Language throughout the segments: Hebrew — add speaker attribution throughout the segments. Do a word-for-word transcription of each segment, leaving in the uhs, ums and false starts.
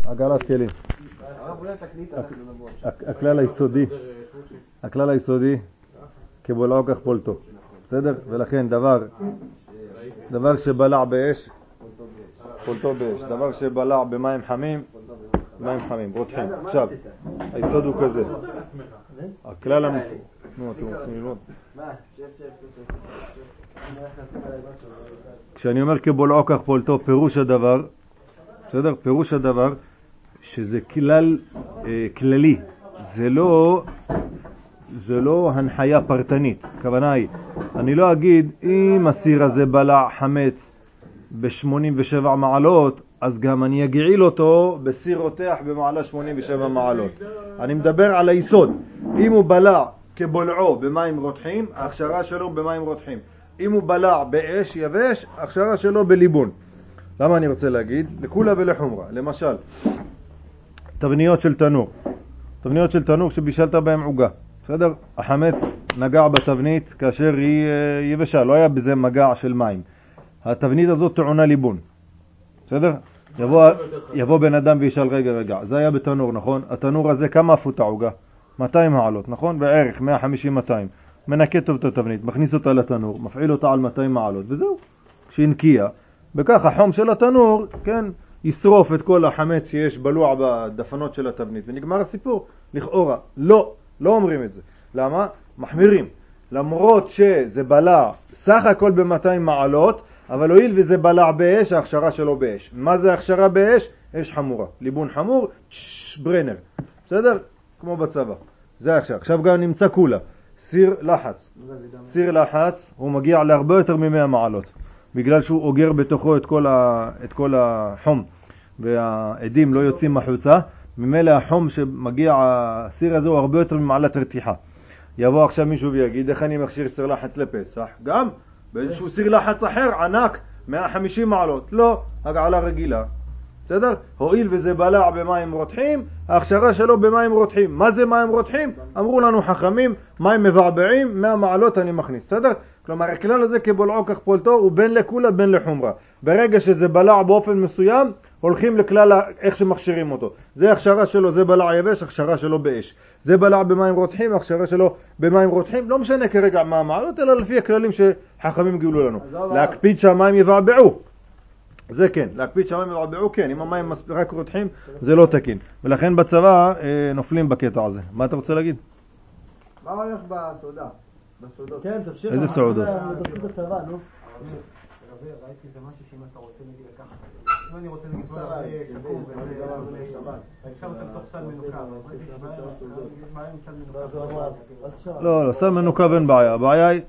Speaker 1: עגלת כלים. הכלל היסודי, הכלל היסודי כבולעו כך פולטו. בסדר? ולכן דבר, דבר שבלע באש, פולטו באש. דבר שבלע במים חמים, מים חמים, רותחים. עכשיו, היסוד הוא כזה. הכלל המפורש. נו, אתם רוצים ללמוד? כשאני אומר כבולעו כך פולטו, פירוש הדבר, בסדר? פירוש הדבר שזה כלל אה, כללי. זה לא זה לא הנחיה פרטנית. הכוונה היא, אני לא אגיד אם הסיר הזה בלע חמץ ב-שמונים ושבע מעלות, אז גם אני אגעיל אותו בסיר רותח במעלה שמונים ושבע מעלות. אני מדבר על היסוד. אם הוא בלע כבולעו במים רותחים, ההכשרה שלו במים רותחים. אם הוא בלע באש יבש, ההכשרה שלו בליבון. למה אני רוצה להגיד? לכולה ולחומרה. למשל, תבניות של תנור. תבניות של תנור שבישלת בהם עוגה. בסדר? החמץ נגע בתבנית כאשר היא יבשה, לא היה בזה מגע של מים. התבנית הזאת טעונה ליבון. בסדר? יבוא, יבוא בן אדם וישאל רגע רגע, זה היה בתנור, נכון? התנור הזה כמה אפות העוגה? מאתיים מעלות, נכון? בערך מאה וחמישים מאתיים. מנקה טוב את התבנית, מכניס אותה לתנור, מפעיל אותה על מאתיים מעלות, וזהו. כשינקיע, בכך החום של התנור, כן, ישרוף את כל החמץ שיש בלוע בדפנות של התבנית, ונגמר הסיפור. לכאורה, לא, לא אומרים את זה. למה? מחמירים. למרות שזה בלע סך הכל ב-מאתיים מעלות, אבל הואיל וזה בלע באש, ההכשרה שלו באש. מה זה הכשרה באש? אש חמורה. ליבון חמור, צ'ש, ברנר. בסדר? כמו בצבא. זה עכשיו. עכשיו גם נמצא כולה. סיר לחץ. סיר לחץ, הוא מגיע להרבה יותר מ-מאה מעלות. בגלל שהוא אוגר בתוכו את כל, ה... את כל החום. והעדים לא יוצאים מחוצה. ממילא החום שמגיע, הסיר הזה הוא הרבה יותר ממעלת רתיחה. יבוא עכשיו מישהו ויגיד, איך אני מכשיר סיר לחץ לפסח? גם באיזשהו סיר לחץ אחר, ענק, מאה וחמישים מעלות. לא, הגעלה רגילה. בסדר? הואיל וזה בלע במים רותחים, ההכשרה שלו במים רותחים. מה זה מים רותחים? אמרו לנו חכמים, מים מבעבעים, מאה מעלות אני מכניס. בסדר? כלומר, הכלל הזה כבולעו כך פולטו הוא בין לכולה בין לחומרה. ברגע שזה בלע באופן מסוים, הולכים לכלל איך שמכשירים אותו. זה הכשרה שלו, זה בלע יבש, הכשרה שלו באש. זה בלע במים רותחים, הכשרה שלו במים רותחים. לא משנה כרגע מה המעלות, אלא לפי הכללים שחכמים גילו לנו. להקפיד שהמים יבעבעו. זה כן, להקפיד שהמים יבעבעו כן. אם המים רק רותחים, זה לא תקין. ולכן בצבא אה, נופלים בקטע הזה. מה אתה רוצה להגיד?
Speaker 2: מה הולך בסעודה? בסעודות?
Speaker 3: כן, תמשיך.
Speaker 1: איזה סעודות?
Speaker 3: בצבא, נו.
Speaker 2: ראיתי זה משהו שאם אתה רוצה נגיד לקחת, אם אני רוצה נגיד קקום ואני שם אותם תוך סל מנוקה,
Speaker 1: לא, לא, סל מנוקה אין בעיה, הבעיה היא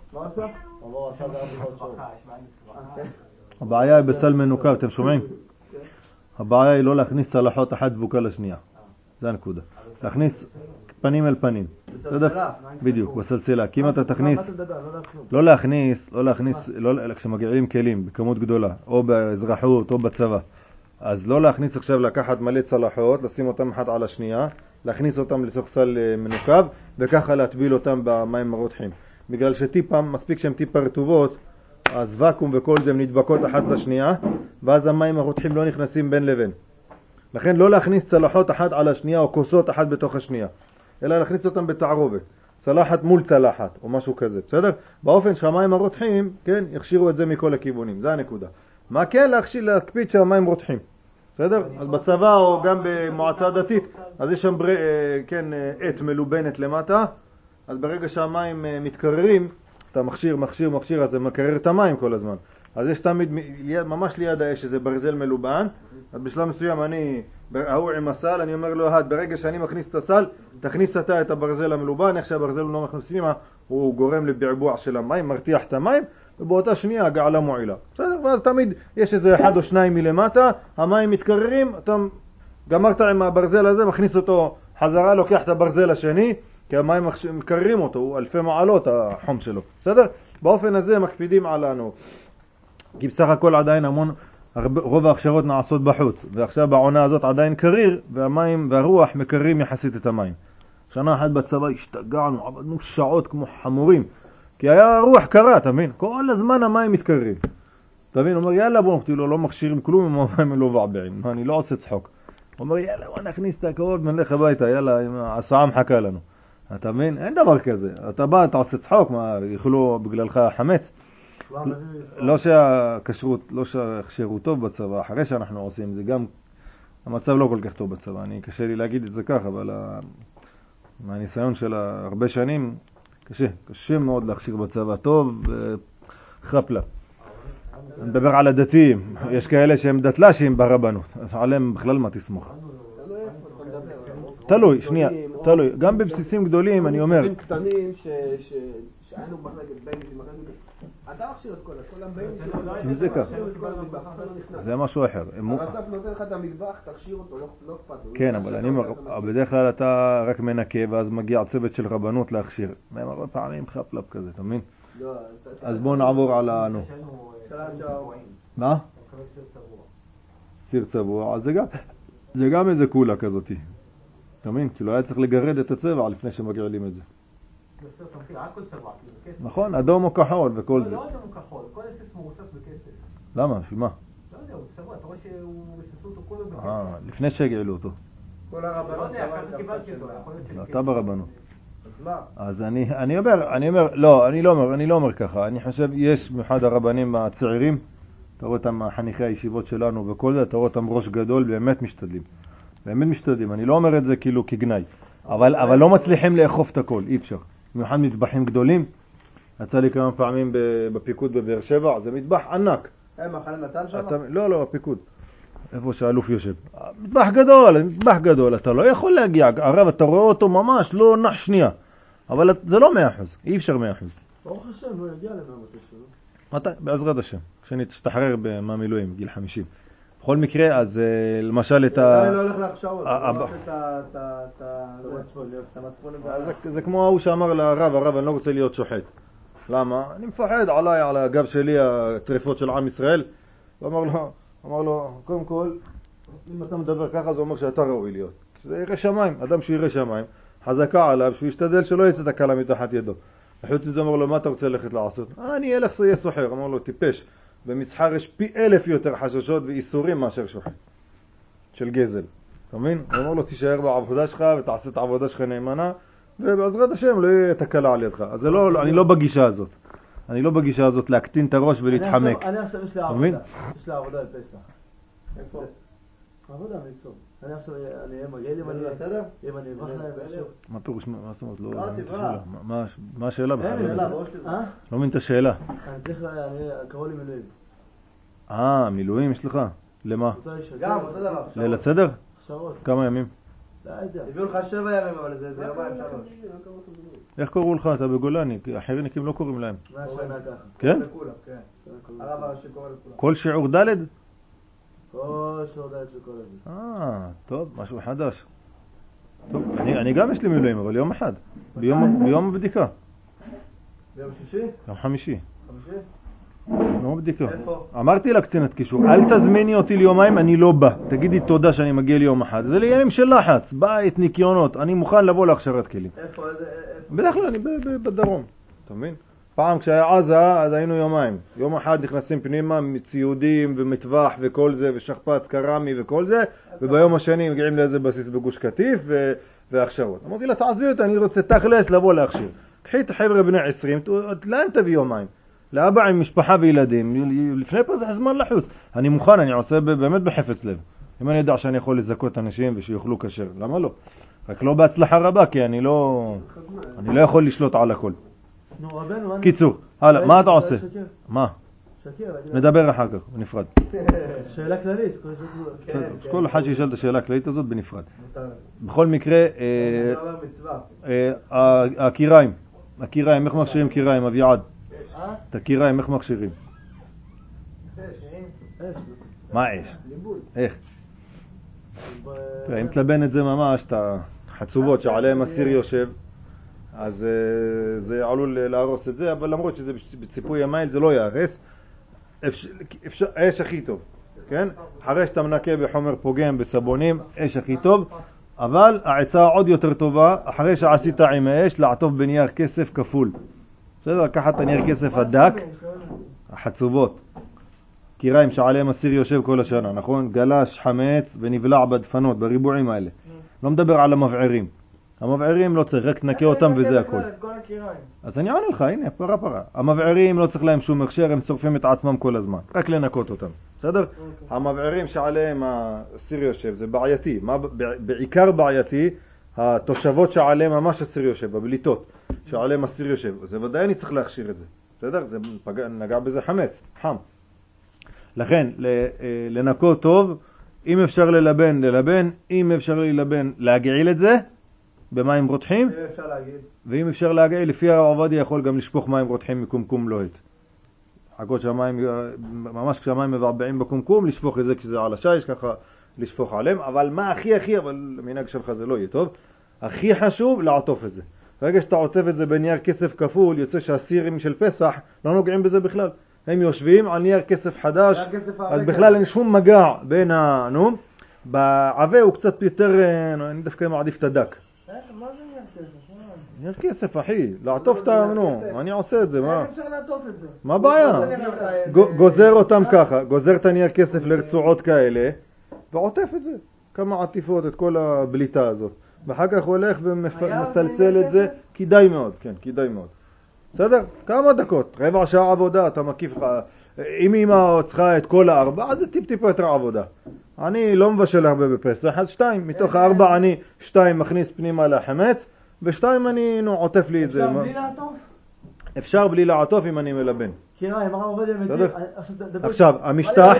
Speaker 1: הבעיה היא בסל מנוקה, אתם שומעים? הבעיה היא לא להכניס צלחות אחת דבוקה לשנייה, זה הנקודה, להכניס פנים אל פנים, בדיוק, בסלסלה, כי אם אתה תכניס, לא להכניס, לא להכניס, כשמגיעים כלים בכמות גדולה, או באזרחות או בצבא, אז לא להכניס עכשיו לקחת מלא צלחות, לשים אותם אחת על השנייה, להכניס אותם לתוך סל מנוקב, וככה להטביל אותם במים הרותחים. בגלל שטיפה, מספיק שהן טיפה רטובות, אז וקום וכל זה נדבקות אחת לשנייה, ואז המים הרותחים לא נכנסים בין לבין. לכן לא להכניס צלחות אחת על השנייה, או כוסות אחת בתוך השנייה. אלא להכניס אותם בתערובת, צלחת מול צלחת או משהו כזה, בסדר? באופן שהמים הרותחים, כן, יכשירו את זה מכל הכיוונים, זה הנקודה. מה כן להכשיר, להקפיד שהמים רותחים, בסדר? אז בצבא או גם במועצה דתית, אז יש שם, כן, עת מלובנת למטה, אז ברגע שהמים מתקררים, אתה מכשיר, מכשיר, מכשיר, אז זה מקרר את המים כל הזמן. אז יש תמיד, ממש ליד האש, שזה ברזל מלובן, אז בשלב מסוים אני, ההוא עם הסל, אני אומר לו, ברגע שאני מכניס את הסל, תכניס אתה את הברזל המלובן, איך שהברזל לא מכניסים, הוא גורם לביעבוע של המים, מרתיח את המים, ובאותה שנייה הגעלה מועילה. בסדר? ואז תמיד יש איזה אחד או שניים מלמטה, המים מתקררים, אתה גמרת עם הברזל הזה, מכניס אותו חזרה, לוקח את הברזל השני, כי המים מקררים אותו, הוא אלפי מעלות החום שלו. בסדר? באופן הזה מקפידים עלינו. כי בסך הכל עדיין המון, רוב ההכשרות נעשות בחוץ, ועכשיו בעונה הזאת עדיין קריר, והמים והרוח מקררים יחסית את המים. שנה אחת בצבא השתגענו, עבדנו שעות כמו חמורים, כי היה רוח קרה, תבין? כל הזמן המים מתקררים. תבין, אומר, יאללה בוא, נקטילו, לא מכשירים כלום, המים לא מבעבעים, אני לא עושה צחוק. הוא אומר, יאללה, בוא נכניס את הכל, נלך הביתה, יאללה, הסעה מחכה לנו. אתה מבין? אין דבר כזה. אתה בא, אתה עושה צחוק, מה, יאכלו בגללך חמץ? לא שהכשרות, לא שהכשרות טוב בצבא, אחרי שאנחנו עושים, זה גם, המצב לא כל כך טוב בצבא. אני, קשה לי להגיד את זה ככה, אבל מהניסיון של הרבה שנים, קשה, קשה מאוד להכשיר בצבא טוב, חפלה. אני מדבר על הדתיים, יש כאלה שהם דתל"שים ברבנות, עליהם בכלל מה תסמוך. תלוי, שנייה, תלוי, גם בבסיסים גדולים אני אומר.
Speaker 3: בבסיסים קטנים שהיינו מחלקת בייניס, אתה מכשיר את כל, כולם בייניס.
Speaker 1: אם זה ככה, זה משהו אחר.
Speaker 3: הרס"פ נותן לך את המטבח, תכשיר אותו, לא אכפת.
Speaker 1: כן, אבל אני אומר, בדרך כלל אתה רק מנקה ואז מגיע צוות של רבנות להכשיר. מהם הרבה פעמים חפלפ כזה, אתה מבין? אז בואו נעבור על הנו. מה? סיר צבוע, אז זה גם איזה קולה כזאת. אתה מבין? כאילו היה צריך לגרד את הצבע לפני שמגרלים את זה. נכון, אדום או כחול וכל זה.
Speaker 2: לא אדום או כחול, כל הסס מרוסס בכסף.
Speaker 1: למה? שמה?
Speaker 2: לא יודע, הוא צבוע, אתה רואה שהוא מססו אותו קודם בכסף.
Speaker 1: אה, לפני שהגעלו אותו.
Speaker 3: כל הרבנות.
Speaker 2: לא יודע, ככה קיבלתי אותו.
Speaker 1: אתה ברבנות. אז אני, אני אומר, אני אומר, לא, אני לא אומר, אני לא אומר ככה. אני חושב, יש במיוחד הרבנים הצעירים, אתה רואה אותם חניכי הישיבות שלנו וכל זה, אתה רואה אותם ראש גדול, באמת משתדלים. באמת משתדלים. אני לא אומר את זה כאילו כגנאי. אבל, אבל לא מצליחים לאכוף את הכל, אי אפשר. במיוחד מטבחים גדולים. יצא לי כמה פעמים בפיקוד בבאר שבע, זה מטבח ענק.
Speaker 3: אה, מחנה נתן שם?
Speaker 1: אתה, לא, לא, הפיקוד. איפה שהאלוף יושב. מטבח גדול, מטבח גדול. אתה לא יכול להגיע. הרב, אתה רואה אותו ממש, לא נח שנייה. אבל זה לא מאה אחוז, אי אפשר מאה אחוז.
Speaker 3: ברוך השם, לא יגיע למאמץ שלו.
Speaker 1: מתי? בעזרת השם. כשאני תשתחרר מהמילואים, גיל חמישים. בכל מקרה, אז למשל את ה...
Speaker 3: אני לא הולך להכשרות, אני הולך את המצפון.
Speaker 1: זה כמו ההוא שאמר לרב, הרב, אני לא רוצה להיות שוחט. למה? אני מפחד עליי, על הגב שלי, הטריפות של עם ישראל. הוא אמר לו, אמר לו, קודם כל, אם אתה מדבר ככה, זה אומר שאתה ראוי להיות. זה ירא שמיים, אדם שירא שמיים, חזקה עליו, שהוא ישתדל שלא יצא תקלה מתחת ידו. החוץ מזה אמר לו, מה אתה רוצה ללכת לעשות? אני אלך שיהיה סוחר. אמר לו, טיפש. במסחר יש פי אלף יותר חששות ואיסורים מאשר שוחט של גזל. אתה מבין? הוא אמר לו, תישאר בעבודה שלך ותעשה את העבודה שלך נאמנה, ובעזרת השם לא יהיה תקלה על ידך. אז לא, אני לא בגישה הזאת. אני לא בגישה הזאת להקטין את הראש ולהתחמק.
Speaker 3: אני עכשיו יש לי עבודה. יש לי עבודה בפסח. איפה? עבודה מקצוע. אני עכשיו, אני אהיה מגעיל אם אני בסדר? אם אני אברח להם בשם.
Speaker 1: מה פירוש? מה זאת אומרת?
Speaker 3: לא תברח.
Speaker 1: מה השאלה בכלל? לא מבין את השאלה.
Speaker 3: אני צריך, אני קראו לי מילואים.
Speaker 1: אה, מילואים יש לך? למה?
Speaker 3: גם, אותו דבר.
Speaker 1: ליל הסדר?
Speaker 3: הכשרות.
Speaker 1: כמה ימים?
Speaker 3: לא יודע. הביאו לך שבע ימים, אבל זה יומיים שלוש.
Speaker 1: איך קראו לך? אתה בגולני, כי החירניקים לא קוראים להם.
Speaker 3: מה השנה ככה?
Speaker 1: כן?
Speaker 3: לכולם, כן. הרב הראשי קורא לכולם.
Speaker 1: כל שיעור ד'?
Speaker 3: כל שיעור ד' של כל הזה.
Speaker 1: אה, טוב, משהו חדש. טוב, אני, אני גם יש לי מילואים, אבל יום אחד. ביום, ביום בדיקה.
Speaker 3: ביום שישי?
Speaker 1: יום חמישי.
Speaker 3: חמישי?
Speaker 1: יום בדיקה.
Speaker 3: איפה?
Speaker 1: אמרתי לקצינת קישור, אל תזמיני אותי ליומיים, אני לא בא. תגידי תודה שאני מגיע ליום אחד. זה לימים של לחץ, בית, ניקיונות. אני מוכן לבוא להכשרת כלים.
Speaker 3: איפה? איזה...
Speaker 1: בדרך כלל אני בדרום. אתה מבין? פעם כשהיה עזה, אז היינו יומיים. יום אחד נכנסים פנימה מציודים ומטווח וכל זה, ושכפץ, קרמי וכל זה, וביום השני מגיעים לאיזה בסיס בגוש קטיף ו... והכשרות. אמרתי לה, תעזבי אותה, אני רוצה תכלס לבוא להכשיר. קחי את החבר'ה בני עשרים, לאן תביא יומיים? לאבא עם משפחה וילדים, לפני פה זה זמן לחוץ. אני מוכן, אני עושה באמת בחפץ לב. אם אני יודע שאני יכול לזכות אנשים ושיוכלו כשר, למה לא? רק לא בהצלחה רבה, כי אני לא, אני לא יכול לשלוט על הכל. קיצור, הלאה, מה אתה עושה? מה? נדבר אחר כך, בנפרד.
Speaker 3: שאלה כללית.
Speaker 1: כל אחד שישאל את השאלה הכללית הזאת בנפרד. בכל מקרה, הקיריים, הקיריים, איך מכשירים קיריים, אביעד? את הקיריים, איך מכשירים? מה אש? איך? אם תלבן את זה ממש, את החצובות שעליהם הסיר יושב, אז זה עלול להרוס את זה, אבל למרות שזה בציפוי המייל זה לא יהרס. אש הכי טוב, כן? אחרי שאתה מנקה בחומר פוגם, בסבונים, אש הכי טוב, אבל העצה עוד יותר טובה, אחרי שעשית עם האש, לעטוף בנייר כסף כפול. בסדר, לקחת את הנייר כסף הדק, החצובות. קיריים שעליהם הסיר יושב כל השנה, נכון? גלש, חמץ ונבלע בדפנות, בריבועים האלה. לא מדבר על המבערים. המבערים לא צריך, רק תנקה אותם וזה הכל. אז אני עונה לך, הנה, פרה פרה. המבערים לא צריך להם שום הכשר, הם שורפים את עצמם כל הזמן. רק לנקות אותם. בסדר? המבערים שעליהם הסיר יושב, זה בעייתי. מה, בעיקר בעייתי, התושבות שעליהם ממש הסיר יושב, הבליטות שעליהם הסיר יושב. זה ודאי אני צריך להכשיר את זה. בסדר? זה פגע, נגע בזה חמץ, חם. לכן, לנקות טוב, אם אפשר ללבן, ללבן, אם אפשר ללבן, להגעיל את זה, במים רותחים, ואם אפשר להגעיל, לפי הרב עובדיה יכול גם לשפוך מים רותחים מקומקום לוהט. חכות שהמים, ממש כשהמים מבעבעים בקומקום, לשפוך את זה כשזה על השיש, ככה לשפוך עליהם, אבל מה הכי הכי, אבל מנהג שלך זה לא יהיה טוב, הכי חשוב לעטוף את זה. ברגע שאתה עוטף את זה בנייר כסף כפול, יוצא שהסירים של פסח לא נוגעים בזה בכלל. הם יושבים על נייר כסף חדש, אז בכלל אין שום מגע בין ה... נו, בעווה הוא קצת יותר, אני דווקא מעדיף את הדק.
Speaker 3: מה זה נייר כסף?
Speaker 1: נייר כסף, אחי, לעטוף את ה... נו, אני עושה את זה, מה?
Speaker 3: איך אפשר לעטוף את זה?
Speaker 1: מה הבעיה? גוזר אותם ככה, גוזר את הנייר כסף לרצועות כאלה, ועוטף את זה. כמה עטיפות, את כל הבליטה הזאת. ואחר כך הולך ומסלסל את זה, כדאי מאוד, כן, כדאי מאוד. בסדר? כמה דקות, רבע שעה עבודה, אתה מקיף לך, אם אמא צריכה את כל הארבע, אז זה טיפ טיפה יותר עבודה. אני לא מבשל הרבה בפסח, אז שתיים, מתוך הארבע אני שתיים מכניס פנימה לחמץ, ושתיים אני, נו, עוטף לי את זה.
Speaker 3: אפשר בלי לעטוף?
Speaker 1: אפשר בלי לעטוף אם אני מלבן.
Speaker 3: קיריים, הרב עובדיה
Speaker 1: בסדר? עכשיו, המשטח,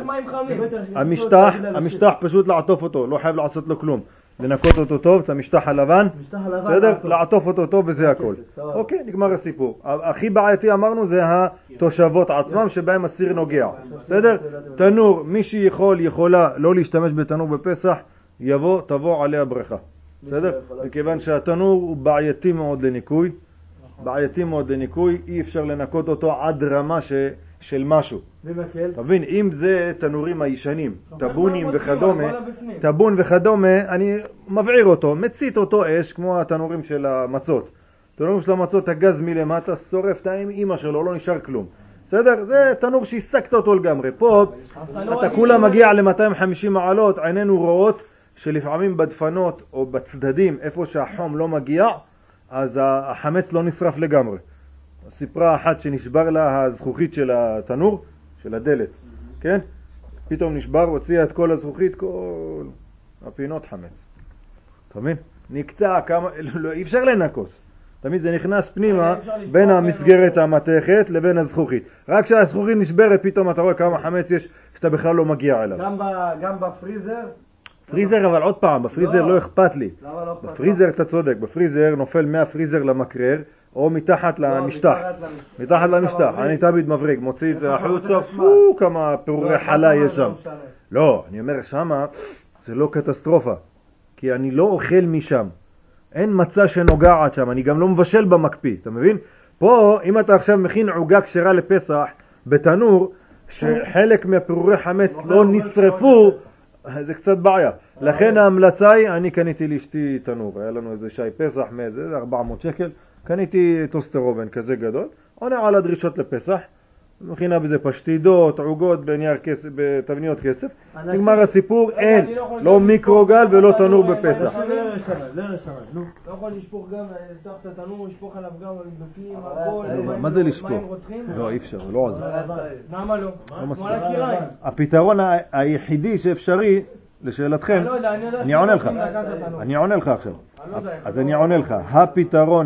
Speaker 1: המשטח, המשטח פשוט לעטוף אותו, לא חייב לעשות לו כלום. לנקות אותו טוב, את המשטח הלבן, בסדר? לעטוף אותו טוב וזה הכל. אוקיי, נגמר הסיפור. הכי בעייתי אמרנו זה התושבות עצמם שבהם הסיר נוגע. בסדר? תנור, מי שיכול, יכולה לא להשתמש בתנור בפסח, יבוא, תבוא עליה ברכה. בסדר? מכיוון שהתנור הוא בעייתי מאוד לניקוי. בעייתי מאוד לניקוי, אי אפשר לנקות אותו עד רמה ש... של משהו. תבין, אם זה תנורים הישנים, טבונים וכדומה, טבון וכדומה, אני מבעיר אותו, מצית אותו אש, כמו התנורים של המצות. תנורים של המצות, הגז מלמטה, שורף את האמא שלו, לא נשאר כלום. בסדר? זה תנור שהסקת אותו לגמרי. פה, אתה כולה מגיע ל-מאתיים וחמישים מעלות, עינינו רואות שלפעמים בדפנות או בצדדים, איפה שהחום לא מגיע, אז החמץ לא נשרף לגמרי. סיפרה אחת שנשבר לה הזכוכית של התנור, של הדלת, כן? פתאום נשבר, הוציאה את כל הזכוכית, כל הפינות חמץ. אתה מבין? נקטע כמה, לא, אי אפשר לנקות. תמיד זה נכנס פנימה בין המסגרת המתכת לבין הזכוכית. רק כשהזכוכית נשברת, פתאום אתה רואה כמה חמץ יש שאתה בכלל לא מגיע אליו.
Speaker 3: גם, ב, גם בפריזר?
Speaker 1: פריזר, אבל עוד פעם, בפריזר לא, לא אכפת לי.
Speaker 3: למה לא אכפת?
Speaker 1: בפריזר אתה צודק, בפריזר נופל מהפריזר למקרר, או מתחת למשטח, מתחת למשטח, אני תמיד מבריג, מוציא את זה החוצה, פו, כמה פירורי חלה יש שם. לא, אני אומר שמה, זה לא קטסטרופה, כי אני לא אוכל משם, אין מצע שנוגעת שם, אני גם לא מבשל במקפיא, אתה מבין? פה, אם אתה עכשיו מכין עוגה כשרה לפסח, בתנור, שחלק מהפירורי חמץ לא נשרפו, זה קצת בעיה. לכן ההמלצה היא, אני קניתי לאשתי תנור, היה לנו איזה שי פסח, מאיזה ארבע מאות שקל, קניתי טוסטר אובן כזה גדול, עונה על הדרישות לפסח, מכינה בזה פשטידות, עוגות בנייר כסף, בתבניות כסף, נגמר הסיפור, אין, לא מיקרוגל ולא תנור בפסח.
Speaker 3: לא יכול לשפוך גם, לפתוח את התנור, לשפוך עליו גם בפנים, הכל,
Speaker 1: מה זה לשפוך? לא, אי אפשר, לא עוזר.
Speaker 3: למה לא? כמו על הקיריים.
Speaker 1: הפתרון היחידי שאפשרי, לשאלתכם, אני עונה לך, אני עונה לך עכשיו, אז אני עונה לך, הפתרון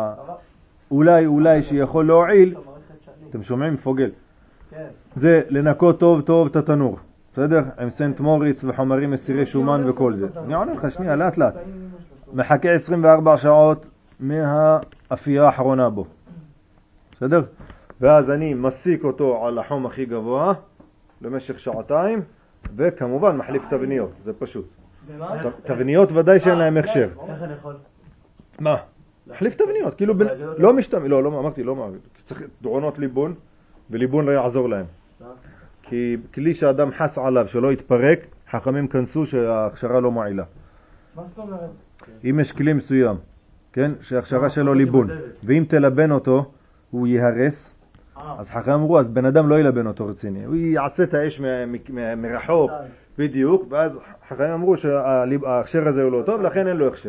Speaker 1: אולי אולי שיכול להועיל, אתם שומעים פוגל, זה לנקות טוב טוב את התנור, בסדר? עם סנט מוריץ וחומרים מסירי שומן וכל זה. אני עונה לך שנייה, לאט לאט, מחכה עשרים וארבע שעות מהאפייה האחרונה בו, בסדר? ואז אני מסיק אותו על החום הכי גבוה למשך שעתיים, וכמובן מחליף תבניות, זה פשוט. תבניות ודאי שאין להם הכשר.
Speaker 3: איך אני יכול?
Speaker 1: מה? מחליף תבניות, כאילו לא משתמש, לא, לא אמרתי, לא מעביר. צריך דרונות ליבון, וליבון לא יעזור להם. כי כלי שאדם חס עליו שלא יתפרק, חכמים כנסו שההכשרה לא מעילה.
Speaker 3: מה זאת אומרת?
Speaker 1: אם יש כלי מסוים, כן, שההכשרה שלו ליבון, ואם תלבן אותו, הוא יהרס, אז חכמים אמרו, אז בן אדם לא ילבן אותו רציני, הוא יעשה את האש מרחוק, בדיוק, ואז חכמים אמרו שההכשר הזה הוא לא טוב, לכן אין לו הכשר.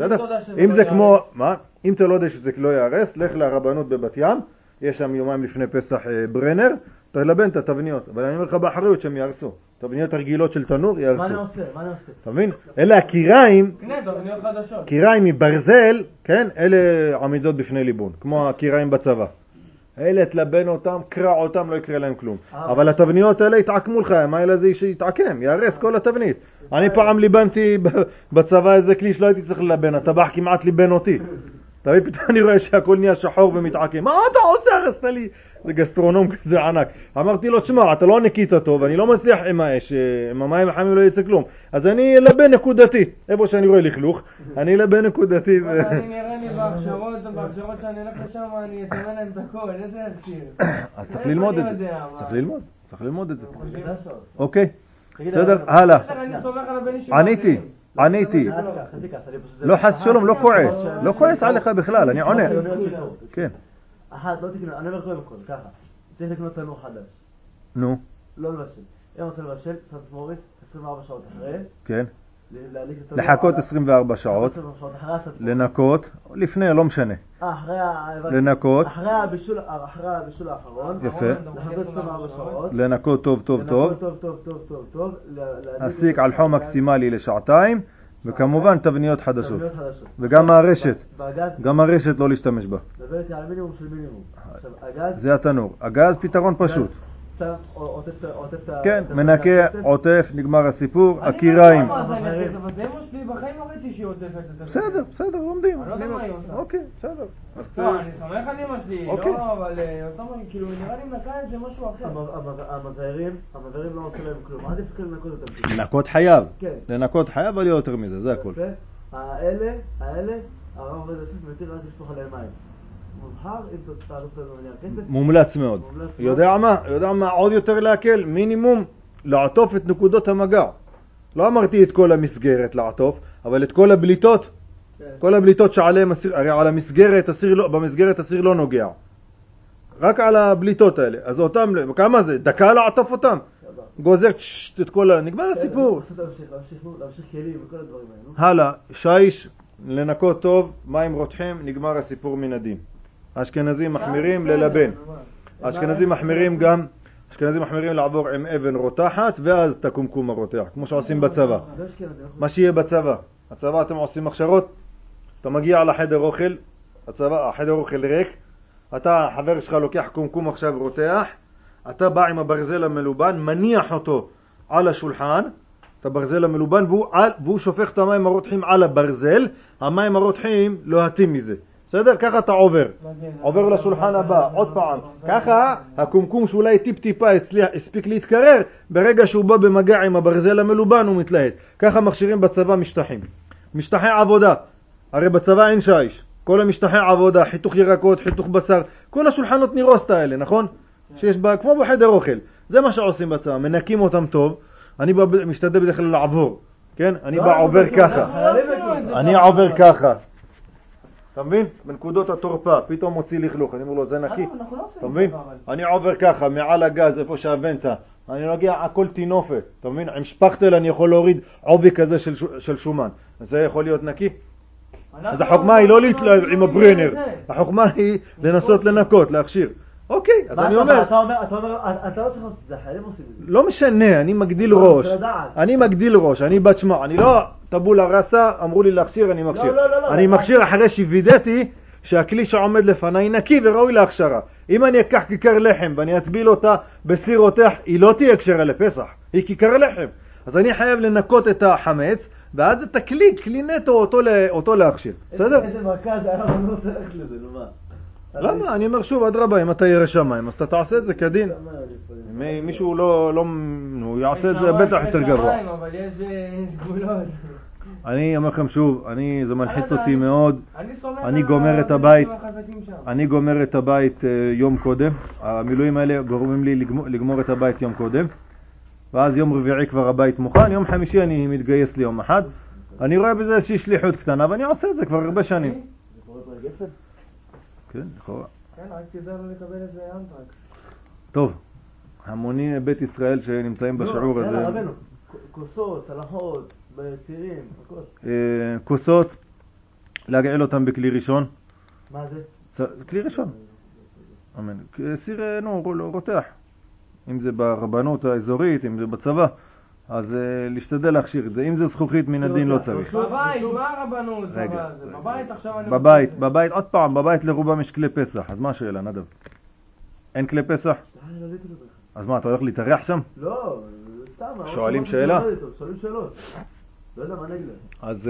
Speaker 1: אם זה כמו, מה? אם אתה לא יודע שזה לא יערס, לך לרבנות בבת ים, יש שם יומיים לפני פסח ברנר, תלבן את התבניות, אבל אני אומר לך באחריות שהם יערסו. תבניות הרגילות של תנור יערסו.
Speaker 3: מה אני עושה? מה אני עושה?
Speaker 1: אתה מבין? אלה הקיריים,
Speaker 2: קנה, תבניות חדשות.
Speaker 1: קיריים מברזל, כן? אלה עמידות בפני ליבון, כמו הקיריים בצבא. אלה תלבן אותם, קרע אותם, לא יקרה להם כלום. אבל התבניות האלה יתעקמו לך, מה אלה זה יתעקם, יערס כל התבנית. אני פעם ליבנתי בצבא איזה כלי שלא הייתי צריך ללבן, הטבח כמעט ליבן אותי. תמיד פתאום אני רואה שהכל נהיה שחור ומתעקם. מה אתה עושה? הרסת לי? זה גסטרונום כזה ענק. אמרתי לו, תשמע, אתה לא נקית אותו, ואני לא מצליח עם האש, עם המים החמים לא יצא כלום. אז אני אלבן נקודתית. איפה שאני רואה לכלוך, אני אלבן נקודתית.
Speaker 2: אני נראה לי בהכשרות, בהכשרות שאני אלך לשם, אני אתאמן להם את הכל, איזה הכשיר.
Speaker 1: אז צריך ללמוד את זה. צריך ללמוד, צריך ללמוד את זה. אוקיי, בסדר, הלאה. עניתי, עניתי. לא חס שלום, לא כועס. לא כועס עליך בכלל, אני עונה. כן.
Speaker 3: אחת, לא תקנה, אני אומר קודם כל, ככה. צריך לקנות תנור חדש.
Speaker 1: נו.
Speaker 3: לא לבשל. אם רוצה לבשל, סנט מוריס, עשרים וארבע שעות אחרי.
Speaker 1: כן. לחכות עשרים וארבע שעות. לנקות, לפני, לא משנה.
Speaker 3: אחרי
Speaker 1: לנקות.
Speaker 3: אחרי הבישול האחרון.
Speaker 1: יפה.
Speaker 3: לחכות עשרים וארבע שעות.
Speaker 1: לנקות טוב טוב טוב.
Speaker 3: לנקות טוב טוב טוב טוב טוב.
Speaker 1: להסיק על חום מקסימלי לשעתיים. וכמובן תבניות חדשות. וגם הרשת. גם הרשת לא להשתמש בה.
Speaker 3: דבר איתי על מינימום של מינימום. עכשיו, הגז...
Speaker 1: זה התנור. הגז פתרון פשוט.
Speaker 3: שם, עוטף את ה...
Speaker 1: כן, מנקה, עוטף, נגמר הסיפור, הקיריים.
Speaker 2: אני לא יודע מה זה אני עוטף, אבל זה אמא שלי בחיים לא ראיתי שהיא עוטפת את זה.
Speaker 1: בסדר, בסדר, לומדים.
Speaker 2: אני לא יודע מה היא עושה.
Speaker 1: אוקיי, בסדר.
Speaker 2: לא, אני סומך על אמא שלי, לא, אבל כאילו נראה לי מנקה את זה משהו אחר.
Speaker 3: המבערים, המבערים לא עושה להם כלום. עדיף כאילו לנקות אותם.
Speaker 1: לנקות חייב. לנקות חייב, אבל יותר מזה, זה הכל.
Speaker 3: האלה, האלה, הרב עובד הסוף מתיר רק לשפוך עליהם מים. מובחר, אם תערוף לנו מניע כסף.
Speaker 1: מומלץ מאוד. יודע מה? יודע מה עוד יותר להקל? מינימום לעטוף את נקודות המגע. לא אמרתי את כל המסגרת לעטוף, אבל את כל הבליטות, כל הבליטות שעליהם הסיר, הרי על המסגרת, הסיר לא, במסגרת הסיר לא נוגע. רק על הבליטות האלה. אז אותם, כמה זה? דקה לעטוף אותם? גוזר את כל ה... נגמר הסיפור.
Speaker 3: להמשיך כלים וכל הדברים האלה.
Speaker 1: הלאה, שיש, לנקות טוב, מים רותחים, נגמר הסיפור מן הדין. האשכנזים מחמירים ללבן. האשכנזים מחמירים גם, האשכנזים מחמירים לעבור עם אבן רותחת ואז את הקומקום הרותח, כמו שעושים בצבא. מה שיהיה בצבא. בצבא אתם עושים הכשרות, אתה מגיע לחדר אוכל, הצבא, החדר אוכל ריק, אתה, החבר שלך לוקח קומקום עכשיו רותח, אתה בא עם הברזל המלובן, מניח אותו על השולחן, את הברזל המלובן, והוא, על, והוא שופך את המים הרותחים על הברזל, המים הרותחים לא התים מזה. בסדר? ככה אתה עובר. עובר לשולחן הבא, עוד פעם. ככה הקומקום שאולי טיפ טיפה הספיק להתקרר, ברגע שהוא בא במגע עם הברזל המלובן הוא מתלהט. ככה מכשירים בצבא משטחים. משטחי עבודה. הרי בצבא אין שיש. כל המשטחי עבודה, חיתוך ירקות, חיתוך בשר, כל השולחנות נירוסטה האלה, נכון? שיש בה, כמו בחדר אוכל. זה מה שעושים בצבא, מנקים אותם טוב. אני בא, משתדל בדרך כלל לעבור. כן? אני בא עובר ככה. אני עובר ככה. אתה מבין? בנקודות התורפה, פתאום מוציא לכלוך, אני אומר לו, זה נקי. אתה מבין? אני עובר ככה, מעל הגז, איפה שהוונטה. אני נוגע הכל תינופת, אתה מבין? עם שפכטל אני יכול להוריד עובי כזה של, של שומן. זה יכול להיות נקי? אז החוכמה היא לא להתלהב עם הברנר. החוכמה היא לנסות לנקות, להכשיר. אוקיי, אז אני אומר...
Speaker 3: אתה אומר, אתה אומר, אתה לא צריך לעשות את זה, חיילים עושים את זה.
Speaker 1: לא משנה, אני מגדיל ראש. אני מגדיל ראש, אני בת שמע, אני לא טבולה רסה, אמרו לי להכשיר, אני מכשיר. אני מכשיר אחרי שווידאתי שהכלי שעומד לפניי נקי וראוי להכשרה. אם אני אקח כיכר לחם ואני אטביל אותה בסיר רותח, היא לא תהיה כשרה לפסח, היא כיכר לחם. אז אני חייב לנקות את החמץ, ואז את הכלי, כלי נטו אותו, אותו להכשיר. בסדר?
Speaker 3: איזה מרכז, היה לא צריך לזה, נו מה?
Speaker 1: למה? אני אומר שוב, אדרבה, אם אתה ירא שמיים, אז אתה תעשה את זה כדין. מישהו לא, לא, הוא יעשה את זה בטח יותר גבוה.
Speaker 2: אבל יש גבולות.
Speaker 1: אני אומר לכם שוב, אני, זה מלחיץ אותי מאוד. אני גומר את הבית, אני גומר את הבית יום קודם. המילואים האלה גורמים לי לגמור את הבית יום קודם. ואז יום רביעי כבר הבית מוכן, יום חמישי אני מתגייס ליום אחד. אני רואה בזה איזושהי שליחות קטנה, ואני עושה את זה כבר הרבה שנים. כן, לכאורה.
Speaker 2: כן, רק תדע לו לקבל איזה אנטרקס.
Speaker 1: טוב, המוני בית ישראל שנמצאים בשיעור הזה.
Speaker 3: יאללה, רבנו, כוסות, צלחות, בסירים, הכל.
Speaker 1: כוסות, להגעיל אותם בכלי ראשון.
Speaker 3: מה זה?
Speaker 1: כלי ראשון. אמן. סיר, נו, רותח. אם זה ברבנות האזורית, אם זה בצבא, אז להשתדל להכשיר את זה. אם זה זכוכית מן הדין לא צריך.
Speaker 2: בבית, מה הרבנות? בבית עכשיו אני...
Speaker 1: בבית, בבית, עוד פעם, בבית לרובם יש כלי פסח. אז מה השאלה, נדב? אין כלי פסח? אז מה, אתה הולך להתארח שם?
Speaker 3: לא, סתם.
Speaker 1: שואלים שאלה?
Speaker 3: שואלים שאלות. לא יודע מה נגלה.
Speaker 1: אז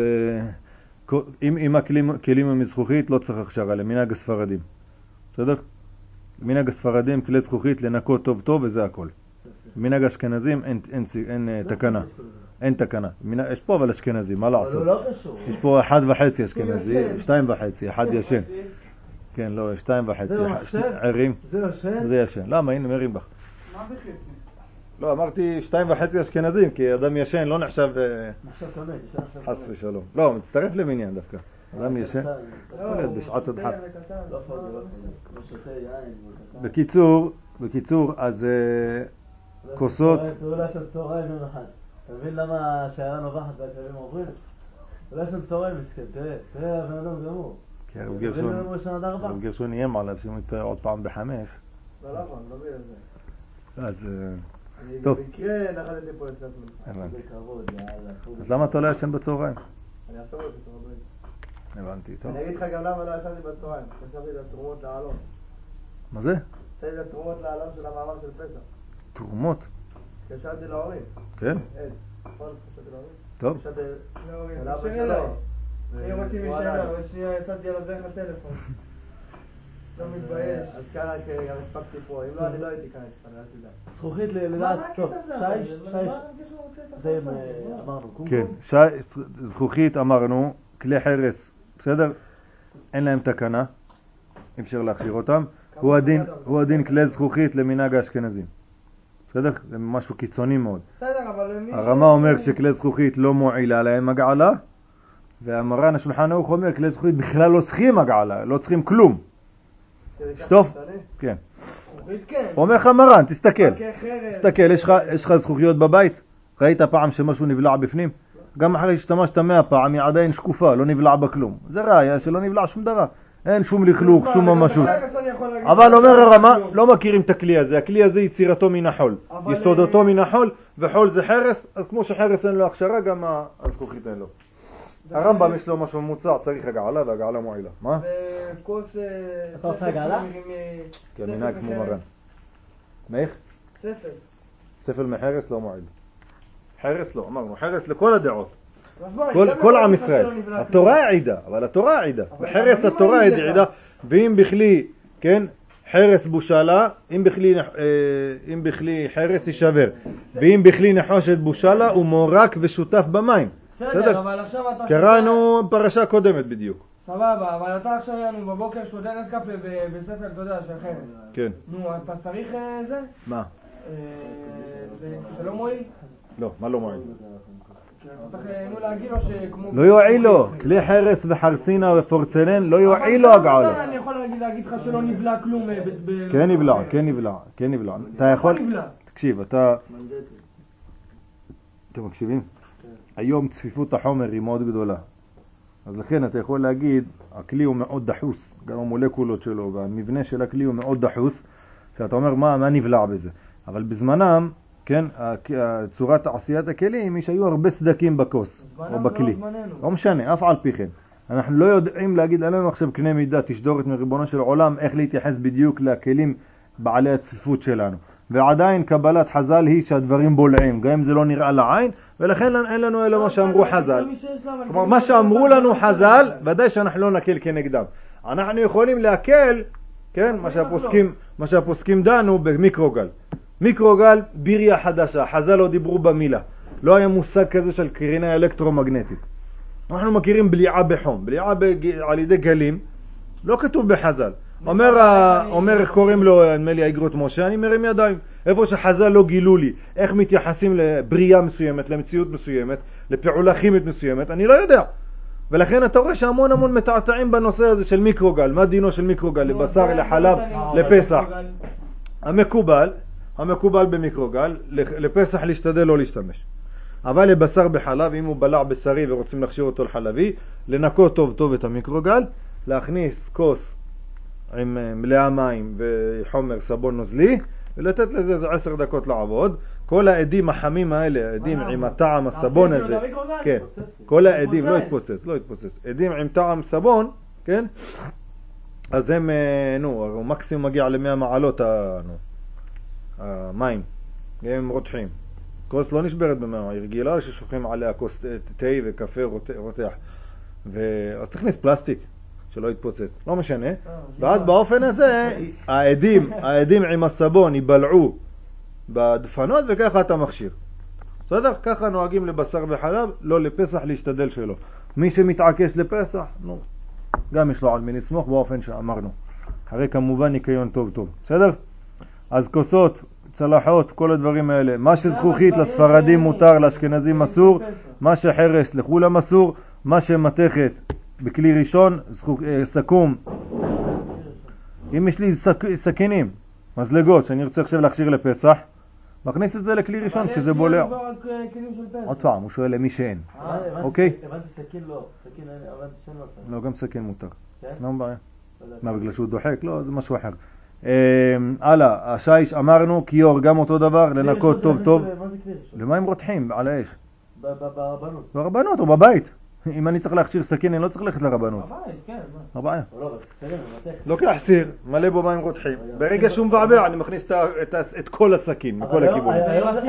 Speaker 1: אם הכלים הם מזכוכית, לא צריך הכשרה, למנהג הספרדים. בסדר? מנהג הספרדים, כלי זכוכית, לנקות טוב טוב, וזה הכל. מנהג אשכנזים, אין, אין, אין, אין תקנה. אין תקנה. יש פה אבל אשכנזים, מה לעשות?
Speaker 3: לא קשור.
Speaker 1: יש פה אחד וחצי אשכנזי, שתיים וחצי, אחד ישן. כן, לא, שתיים וחצי.
Speaker 3: זה מחשב?
Speaker 1: ערים.
Speaker 3: זה ישן?
Speaker 1: זה ישן. למה? הנה, מרים בך.
Speaker 2: מה בחצי?
Speaker 1: לא, אמרתי שתיים וחצי אשכנזים, כי אדם ישן לא נחשב...
Speaker 3: מחשב כמת, ישן עכשיו כמת.
Speaker 1: חס ושלום. לא, מצטרף למניין דווקא. אדם ישן. בשעת הדחק.
Speaker 3: לא פוגע, לא פוגע. שותה יין.
Speaker 1: בקיצור, בקיצור, אז כוסות...
Speaker 3: אולי של צהריים יום אחד. אתה מבין למה השיירה נובחת והכלבים עוברים? אולי של צהריים מסכן, תראה, תראה, הבן אדם גמור.
Speaker 1: כי הרב גרשון, הרב גרשון איים עליו שאם יתפרע עוד פעם בחמש.
Speaker 2: לא למה, לא מבין את זה.
Speaker 1: אז...
Speaker 2: אני
Speaker 1: טוב.
Speaker 2: במקרה נחלתי פה את זה.
Speaker 1: הבנתי.
Speaker 3: בכבוד, יאללה.
Speaker 1: אז למה אתה לא ישן בצהריים?
Speaker 2: אני עכשיו לא פתאום הבית.
Speaker 1: הבנתי, טוב.
Speaker 2: אני אגיד לך גם למה לא ישנתי בצהריים. חשבתי לתרומות לעלון.
Speaker 1: מה זה?
Speaker 2: חשבתי לתרומות לעלון של המאמר של פסח.
Speaker 1: תרומות?
Speaker 2: חשבתי להורים.
Speaker 1: כן?
Speaker 2: אין. נכון? חשבתי להורים.
Speaker 1: טוב.
Speaker 2: חשבתי
Speaker 4: להורים.
Speaker 2: לאבא
Speaker 4: תשאיר
Speaker 2: שלו.
Speaker 4: אליי.
Speaker 2: ו-
Speaker 4: העיר אותי
Speaker 2: והוא
Speaker 4: משנה,
Speaker 2: עליי.
Speaker 4: אבל שנייה יצאתי עליו דרך הטלפון. לא מתבייש.
Speaker 2: אז כאן רק גם הספקתי פה. אם לא, אני לא הייתי כאן. אני לא תדע.
Speaker 3: זכוכית לדעת, טוב, שיש, שיש, זה אם אמרנו, קומקום?
Speaker 1: כן, שי- זכוכית אמרנו, כלי חרס, בסדר? אין להם תקנה, אי אפשר להכשיר אותם. הוא הדין, הוא הדין כלי זכוכית למנהג האשכנזים. בסדר? זה משהו קיצוני מאוד.
Speaker 4: בסדר, אבל מי...
Speaker 1: הרמה אומר שכלי זכוכית לא מועילה להם הגעלה, והמרן השולחן ערוך אומר כלי זכוכית בכלל לא צריכים הגעלה, לא צריכים כלום. שטוף? כן.
Speaker 4: זכוכית כן.
Speaker 1: אומר לך מרן, תסתכל.
Speaker 4: כחרס.
Speaker 1: תסתכל, יש לך, יש לך זכוכיות בבית? ראית פעם שמשהו נבלע בפנים? גם אחרי שהשתמשת מאה פעם היא עדיין שקופה, לא נבלע בה כלום. זה ראיה שלא נבלע שום דבר. אין שום לכלוך, שום ממשות. אבל אומר הרמה, לא מכירים את הכלי הזה. הכלי הזה יצירתו מן החול. יסודותו מן החול, וחול זה חרס, אז כמו שחרס אין לו הכשרה, גם הזכוכית אין לו. הרמב"ם יש לו משהו מוצע, צריך הגעלה והגעלה מועילה. מה?
Speaker 4: וכוס...
Speaker 3: אתה עושה הגעלה?
Speaker 1: כן, מנהג כמו מרן. מאיך?
Speaker 4: ספל.
Speaker 1: ספל מחרס לא מועיל. חרס לא, אמרנו, חרס לכל הדעות.
Speaker 4: אז בואי,
Speaker 1: כל,
Speaker 4: גם
Speaker 1: כל
Speaker 4: לא
Speaker 1: עם
Speaker 4: ראיתי לך
Speaker 1: ישראל.
Speaker 4: שלא נבלע
Speaker 1: התורה
Speaker 4: כלום.
Speaker 1: עידה, אבל התורה עידה.
Speaker 4: אבל
Speaker 1: בחרס
Speaker 4: הרבנים
Speaker 1: התורה
Speaker 4: מעידים לך.
Speaker 1: עידה. ואם בכלי, כן, חרס בושלה, אם בכלי, אה, אם בכלי חרס יישבר, ואם בכלי נחושת בושלה, הוא מורק ושותף במים.
Speaker 4: בסדר, אבל עכשיו אתה...
Speaker 1: קראנו פרשה קודמת בדיוק.
Speaker 4: סבבה, אבל אתה עכשיו יענו בבוקר שותה נס קפה ב- בספל, אתה יודע, של חרס.
Speaker 1: כן.
Speaker 4: נו, אז אתה צריך אה, זה?
Speaker 1: מה?
Speaker 4: אה, זה זה לא מועיל?
Speaker 1: לא, מה לא מועיל?
Speaker 4: אתה צריך אה, נו להגיד לו שכמו...
Speaker 1: לא יועיל לו. כלי חרס וחרסינה ופורצלן לא יועיל לו הגעלה.
Speaker 4: אני יכול להגיד להגיד לך שלא נבלע כלום אה, ב... ב-
Speaker 1: כן נבלע, כן נבלע, כן נבלע. אתה יכול...
Speaker 4: נבלע?
Speaker 1: תקשיב, אתה... אתם מקשיבים? היום צפיפות החומר היא מאוד גדולה. אז לכן אתה יכול להגיד, הכלי הוא מאוד דחוס, גם המולקולות שלו והמבנה של הכלי הוא מאוד דחוס, שאתה אומר מה, מה נבלע בזה. אבל בזמנם, כן, צורת עשיית הכלים היא שהיו הרבה סדקים בכוס או בכלי. לא משנה, אף על פי כן. אנחנו לא יודעים להגיד עלינו עכשיו קנה מידה, תשדורת מריבונו של עולם, איך להתייחס בדיוק לכלים בעלי הצפיפות שלנו. ועדיין קבלת חז"ל היא שהדברים בולעים, גם אם זה לא נראה לעין, ולכן אין לנו אלא מה שאמרו חז"ל. כלומר, מה שאמרו לנו חז"ל, ודאי שאנחנו לא נקל כנגדם. אנחנו יכולים להקל, כן, מה שהפוסקים, מה שהפוסקים דנו במיקרוגל. מיקרוגל, ביריה חדשה, חז"ל לא דיברו במילה. לא היה מושג כזה של קרינה אלקטרומגנטית. אנחנו מכירים בליעה בחום, בליעה על ידי גלים, לא כתוב בחז"ל. אומר, אומר איך קוראים לו, נדמה לי האגרות משה, אני מרים ידיים. איפה שחז"ל לא גילו לי איך מתייחסים לבריאה מסוימת, למציאות מסוימת, לפעולה כימית מסוימת, אני לא יודע. ולכן אתה רואה שהמון המון מתעתעים בנושא הזה של מיקרוגל. מה דינו של מיקרוגל? לבשר, לחלב, לפסח. המקובל, המקובל במיקרוגל, לפסח להשתדל לא להשתמש. אבל לבשר בחלב, אם הוא בלע בשרי ורוצים להכשיר אותו לחלבי, לנקות טוב טוב את המיקרוגל, להכניס כוס עם מלאה מים וחומר סבון נוזלי, ולתת לזה איזה עשר דקות לעבוד. כל העדים החמים האלה, העדים עם הטעם הסבון הזה, כן, כל העדים, לא יתפוצץ, לא יתפוצץ, עדים עם טעם סבון, כן, אז הם, נו, מקסימום מגיע ל-מאה מעלות המים, הם רותחים. כוס לא נשברת במים, היא רגילה ששופכים עליה כוס תה וקפה רותח, אז תכניס פלסטיק שלא יתפוצץ, לא משנה. ואז באופן הזה העדים, העדים עם הסבון ייבלעו בדפנות, וככה אתה מכשיר. בסדר? ככה נוהגים לבשר וחלב, לא לפסח, להשתדל שלו. מי שמתעקש לפסח, נו, גם יש לו על מי לסמוך באופן שאמרנו. הרי כמובן ניקיון טוב טוב. בסדר? אז כוסות, צלחות, כל הדברים האלה. מה שזכוכית לספרדים מותר, לאשכנזים אסור. מה שחרס לכולם אסור. מה שמתכת בכלי ראשון, סכום. אם יש לי סכינים, מזלגות, שאני רוצה עכשיו להכשיר לפסח, מכניס את זה לכלי ראשון כשזה בולע. עוד פעם, הוא שואל למי שאין. אוקיי?
Speaker 3: הבנתי סכין לא, סכין הבנתי שאין לא.
Speaker 1: לא, גם סכין מותר. לא בעיה. מה, בגלל שהוא דוחק? לא, זה משהו אחר. הלאה, השיש אמרנו, כיור גם אותו דבר, לנקות טוב טוב. למה הם רותחים? על האש.
Speaker 3: ברבנות.
Speaker 1: ברבנות או בבית. אם אני צריך להכשיר סכין, אני לא צריך ללכת לרבנות.
Speaker 4: בבית, כן.
Speaker 1: הבעיה. לוקח סיר, מלא בו מים רותחים. ברגע שהוא מבעבע, אני מכניס את כל הסכין, מכל הכיוונים.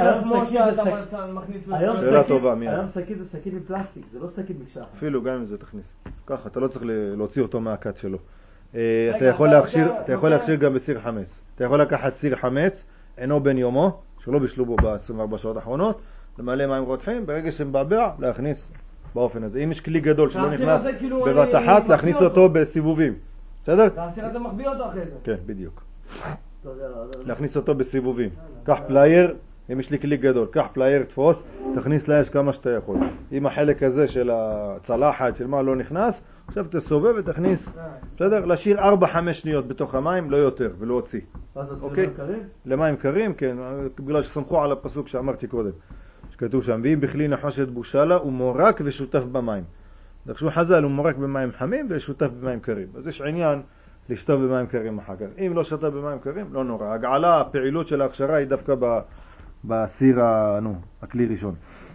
Speaker 1: שאלה טובה מיד.
Speaker 3: היום סכין זה סכין עם פלסטיק, זה לא סכין מקשה.
Speaker 1: אפילו גם אם זה תכניס. ככה, אתה לא צריך להוציא אותו מהקט שלו. אתה יכול להכשיר, אתה יכול להכשיר גם בסיר חמץ. אתה יכול לקחת סיר חמץ, אינו בן יומו, שלא בישלו בו ב-עשרים וארבע שעות האחרונות, למלא מים רותחים, ברגע שמבעבע, להכניס באופן הזה. אם יש כלי גדול שלא נכנס בבת אחת, להכניס אותו בסיבובים. בסדר?
Speaker 4: והסיר הזה מחביא אותו אחרי זה.
Speaker 1: כן, בדיוק. להכניס אותו בסיבובים. קח פלייר, אם יש לי כלי גדול, קח פלייר, תפוס, תכניס לאש כמה שאתה יכול. אם החלק הזה של הצלחת, של מה לא נכנס, עכשיו תסובב ותכניס. בסדר? להשאיר ארבע חמש שניות בתוך המים, לא יותר, ולא הוציא. אוקיי? למים קרים, כן, בגלל שסמכו על הפסוק שאמרתי קודם. כתוב שם, ואם בכלי נחושת בושלה, הוא מורק ושותף במים. דרשו חז"ל, הוא מורק במים חמים ושותף במים קרים. אז יש עניין לשתות במים קרים אחר כך. אם לא שתה במים קרים, לא נורא. הגעלה, הפעילות של ההכשרה היא דווקא ב, בסיר, נו, הכלי ראשון.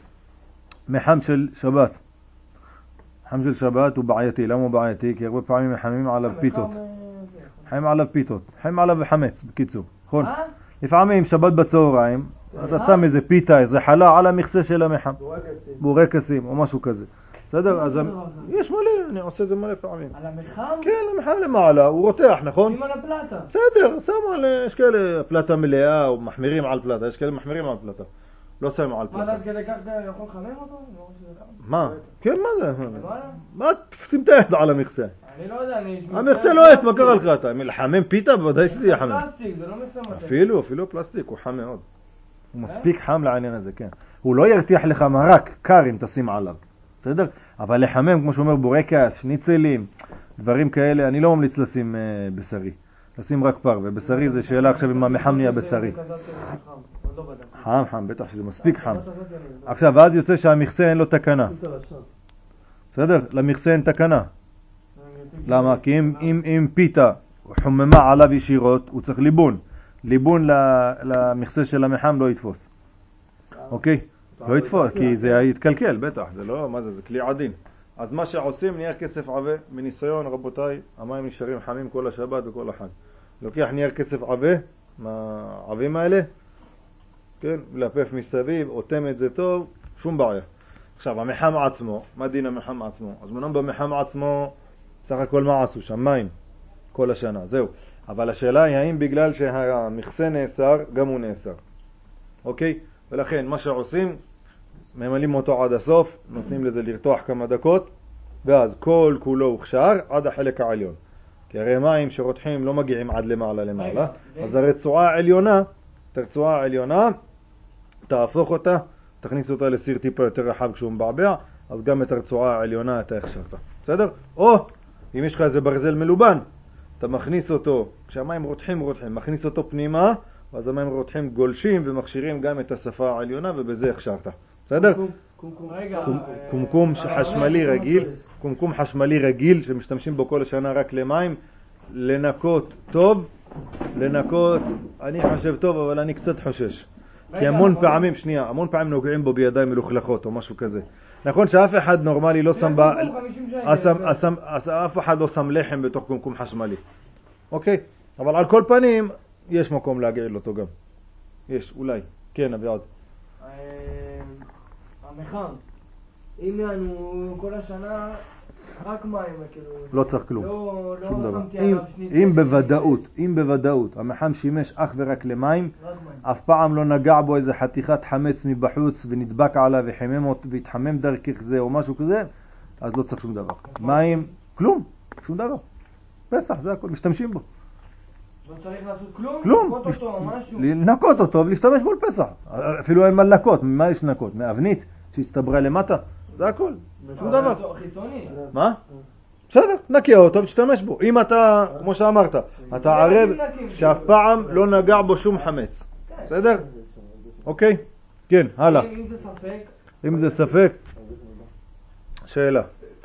Speaker 1: מחם של שבת. מחם של שבת הוא בעייתי. למה הוא בעייתי? כי הרבה פעמים מחמים עליו פיתות. מחמים עליו פיתות. מחמים עליו וחמץ, בקיצור. נכון? לפעמים שבת בצהריים, אתה שם איזה פיתה, איזה חלה על המכסה של המחם. בורקסים או משהו כזה. בסדר? אז יש מלא, אני עושה את זה מלא פעמים.
Speaker 4: על המחם?
Speaker 1: כן, המחם למעלה, הוא רותח, נכון?
Speaker 4: עם על הפלטה.
Speaker 1: בסדר, שם על, יש כאלה פלטה מלאה או מחמירים על פלטה, יש כאלה מחמירים על פלטה. לא שמים על פלטה.
Speaker 4: מה, עד כדי כך יכול לחמם אותו?
Speaker 1: מה? כן, מה זה? מה תשים את היד על המכסה?
Speaker 4: אני לא יודע, אני...
Speaker 1: המכסה לא יש, מה קרה לך? אתה לחמם פיתה? בוודאי שזה יהיה חמם.
Speaker 4: פלסטיק, זה לא מכסה מתי.
Speaker 1: אפילו, אפילו פלסטיק, הוא חם מאוד. הוא מספיק חם לעניין הזה, כן. הוא לא ירתיח לך מרק, קר אם תשים עליו. בסדר? אבל לחמם, כמו שאומר בורקס, שניצלים, דברים כאלה, אני לא ממליץ לשים uh, בשרי. לשים רק פר, ובשרי זה שאלה עכשיו אם המחם נהיה בשרי. חם, חם, בטח שזה מספיק חם. עכשיו, ואז יוצא שהמכסה אין לו תקנה. בסדר? למכסה אין תקנה. למה? כי אם, אם, אם פיתה חוממה עליו ישירות, הוא צריך ליבון. ליבון למכסה של המחם לא יתפוס. אוקיי? לא יתפוס, כי זה יתקלקל, בטח. זה לא, מה זה? זה כלי עדין. אז מה שעושים נייר כסף עבה, מניסיון רבותיי, המים נשארים חמים כל השבת וכל החג. לוקח נייר כסף עבה, מהעבים האלה, כן, מלפף מסביב, אותם את זה טוב, שום בעיה. עכשיו, המחם עצמו, מה דין המחם עצמו? אז מנום במחם עצמו, סך הכל מה עשו שם? מים, כל השנה, זהו. אבל השאלה היא האם בגלל שהמכסה נאסר, גם הוא נאסר. אוקיי? ולכן מה שעושים, ממלאים אותו עד הסוף, נותנים לזה לרתוח כמה דקות, ואז כל כולו הוכשר עד החלק העליון. כי הרי מים שרותחים לא מגיעים עד למעלה למעלה, אז הרצועה העליונה, את הרצועה העליונה, תהפוך אותה, תכניס אותה לסיר טיפה יותר רחב כשהוא מבעבע, אז גם את הרצועה העליונה אתה הכשרת. בסדר? או, אם יש לך איזה ברזל מלובן, אתה מכניס אותו, כשהמים רותחים רותחים, מכניס אותו פנימה, ואז המים רותחים גולשים ומכשירים גם את השפה העליונה, ובזה הכשרת. בסדר? קומקום חשמלי רגיל, קומקום חשמלי רגיל שמשתמשים בו כל השנה רק למים, לנקות טוב, לנקות, אני חושב טוב, אבל אני קצת חושש. כי המון פעמים, שנייה, המון פעמים נוגעים בו בידיים מלוכלכות או משהו כזה. נכון שאף אחד נורמלי לא שם, אף אחד לא שם לחם בתוך קומקום חשמלי. אוקיי? אבל על כל פנים, יש מקום להגעיל אותו גם. יש, אולי. כן, אביעד.
Speaker 4: המחם, אם יענו כל השנה רק מים, כאילו...
Speaker 1: לא צריך כלום.
Speaker 4: לא, לא
Speaker 1: שום דבר.
Speaker 4: שמתי
Speaker 1: אם,
Speaker 4: עליו שניצל.
Speaker 1: אם בוודאות, אם בוודאות, המחם שימש אך ורק למים, אף פעם לא נגע בו איזה חתיכת חמץ מבחוץ ונדבק עליו וחימם אותו והתחמם דרכך זה או משהו כזה, אז לא צריך שום דבר. מים, כלום, שום דבר. פסח, זה הכל, משתמשים בו.
Speaker 4: לא צריך לעשות כלום?
Speaker 1: כלום.
Speaker 4: לנקות אותו או משהו?
Speaker 1: לנקות אותו ולהשתמש בו לפסח. אפילו אין מה לנקות, ממה יש לנקות? מאבנית שהסתברה למטה? זה הכל, שום דבר.
Speaker 4: חיצוני?
Speaker 1: מה? בסדר, נקיה אותו ותשתמש בו. אם אתה, כמו שאמרת, אתה ערב שאף פעם לא נגע בו שום חמץ. בסדר? אוקיי? כן, הלאה.
Speaker 4: אם זה ספק?
Speaker 1: אם זה ספק, שאלה.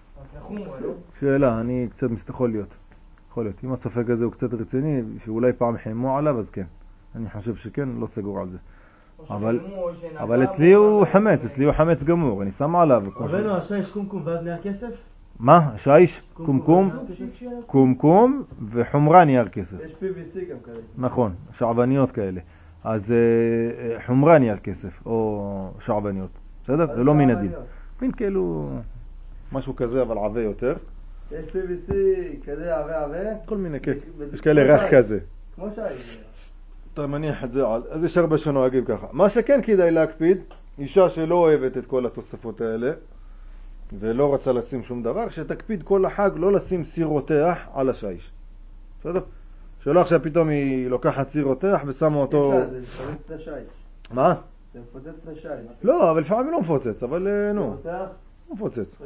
Speaker 1: שאלה, אני קצת מסתכל להיות. יכול להיות. אם הספק הזה הוא קצת רציני, שאולי פעם חימו עליו, אז כן. אני חושב שכן, לא סגור על זה. אבל, אבל אצלי הוא חמץ, אצלי הוא חמץ גמור, אני שם עליו.
Speaker 3: רבנו, השיש קומקום ואז נהיה כסף?
Speaker 1: מה? שיש? קומקום? קומקום וחומרה נייר כסף.
Speaker 3: יש פי וי סי גם כאלה.
Speaker 1: נכון, שעבניות כאלה. אז חומרה נייר כסף, או שעבניות. בסדר? זה לא מן הדין. מין כאילו משהו כזה, אבל עווה יותר.
Speaker 3: יש פי וי סי כזה עווה עווה?
Speaker 1: כל מיני, כן. יש כאלה ריח כזה.
Speaker 3: כמו שיש.
Speaker 1: אתה מניח את זה על, אז יש הרבה שנוהגים ככה. מה שכן כדאי להקפיד, אישה שלא אוהבת את כל התוספות האלה, ולא רוצה לשים שום דבר, שתקפיד כל החג לא לשים סיר רותח על השיש. בסדר? שלא עכשיו פתאום היא לוקחת סיר רותח ושמה אותו...
Speaker 3: זה מפוצץ את השיש.
Speaker 1: מה?
Speaker 3: זה מפוצץ את השיש.
Speaker 1: לא, אבל לפעמים לא מפוצץ, אבל נו. לא מפוצץ.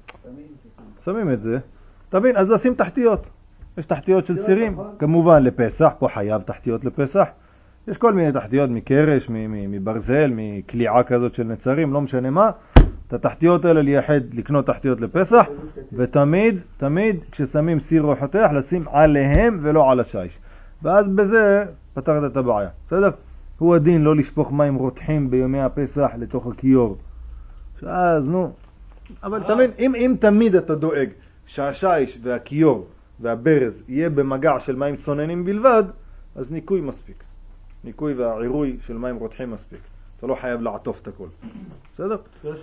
Speaker 1: שמים את זה. תבין, אז לשים תחתיות. יש תחתיות של סירים, כמובן לפסח, פה חייב תחתיות לפסח. יש כל מיני תחתיות מקרש, מברזל, מקליעה כזאת של נצרים, לא משנה מה. את התחתיות האלה לייחד, לקנות תחתיות לפסח, ותמיד, תמיד כששמים סיר רותח, לשים עליהם ולא על השיש. ואז בזה פתרת את הבעיה. בסדר? הוא הדין לא לשפוך מים רותחים בימי הפסח לתוך הכיור. אז נו, אבל תמיד, אם, אם תמיד אתה דואג שהשיש והכיור והברז יהיה במגע של מים צוננים בלבד, אז ניקוי מספיק. ניקוי והעירוי של מים רותחים מספיק. אתה לא חייב לעטוף את הכל. בסדר?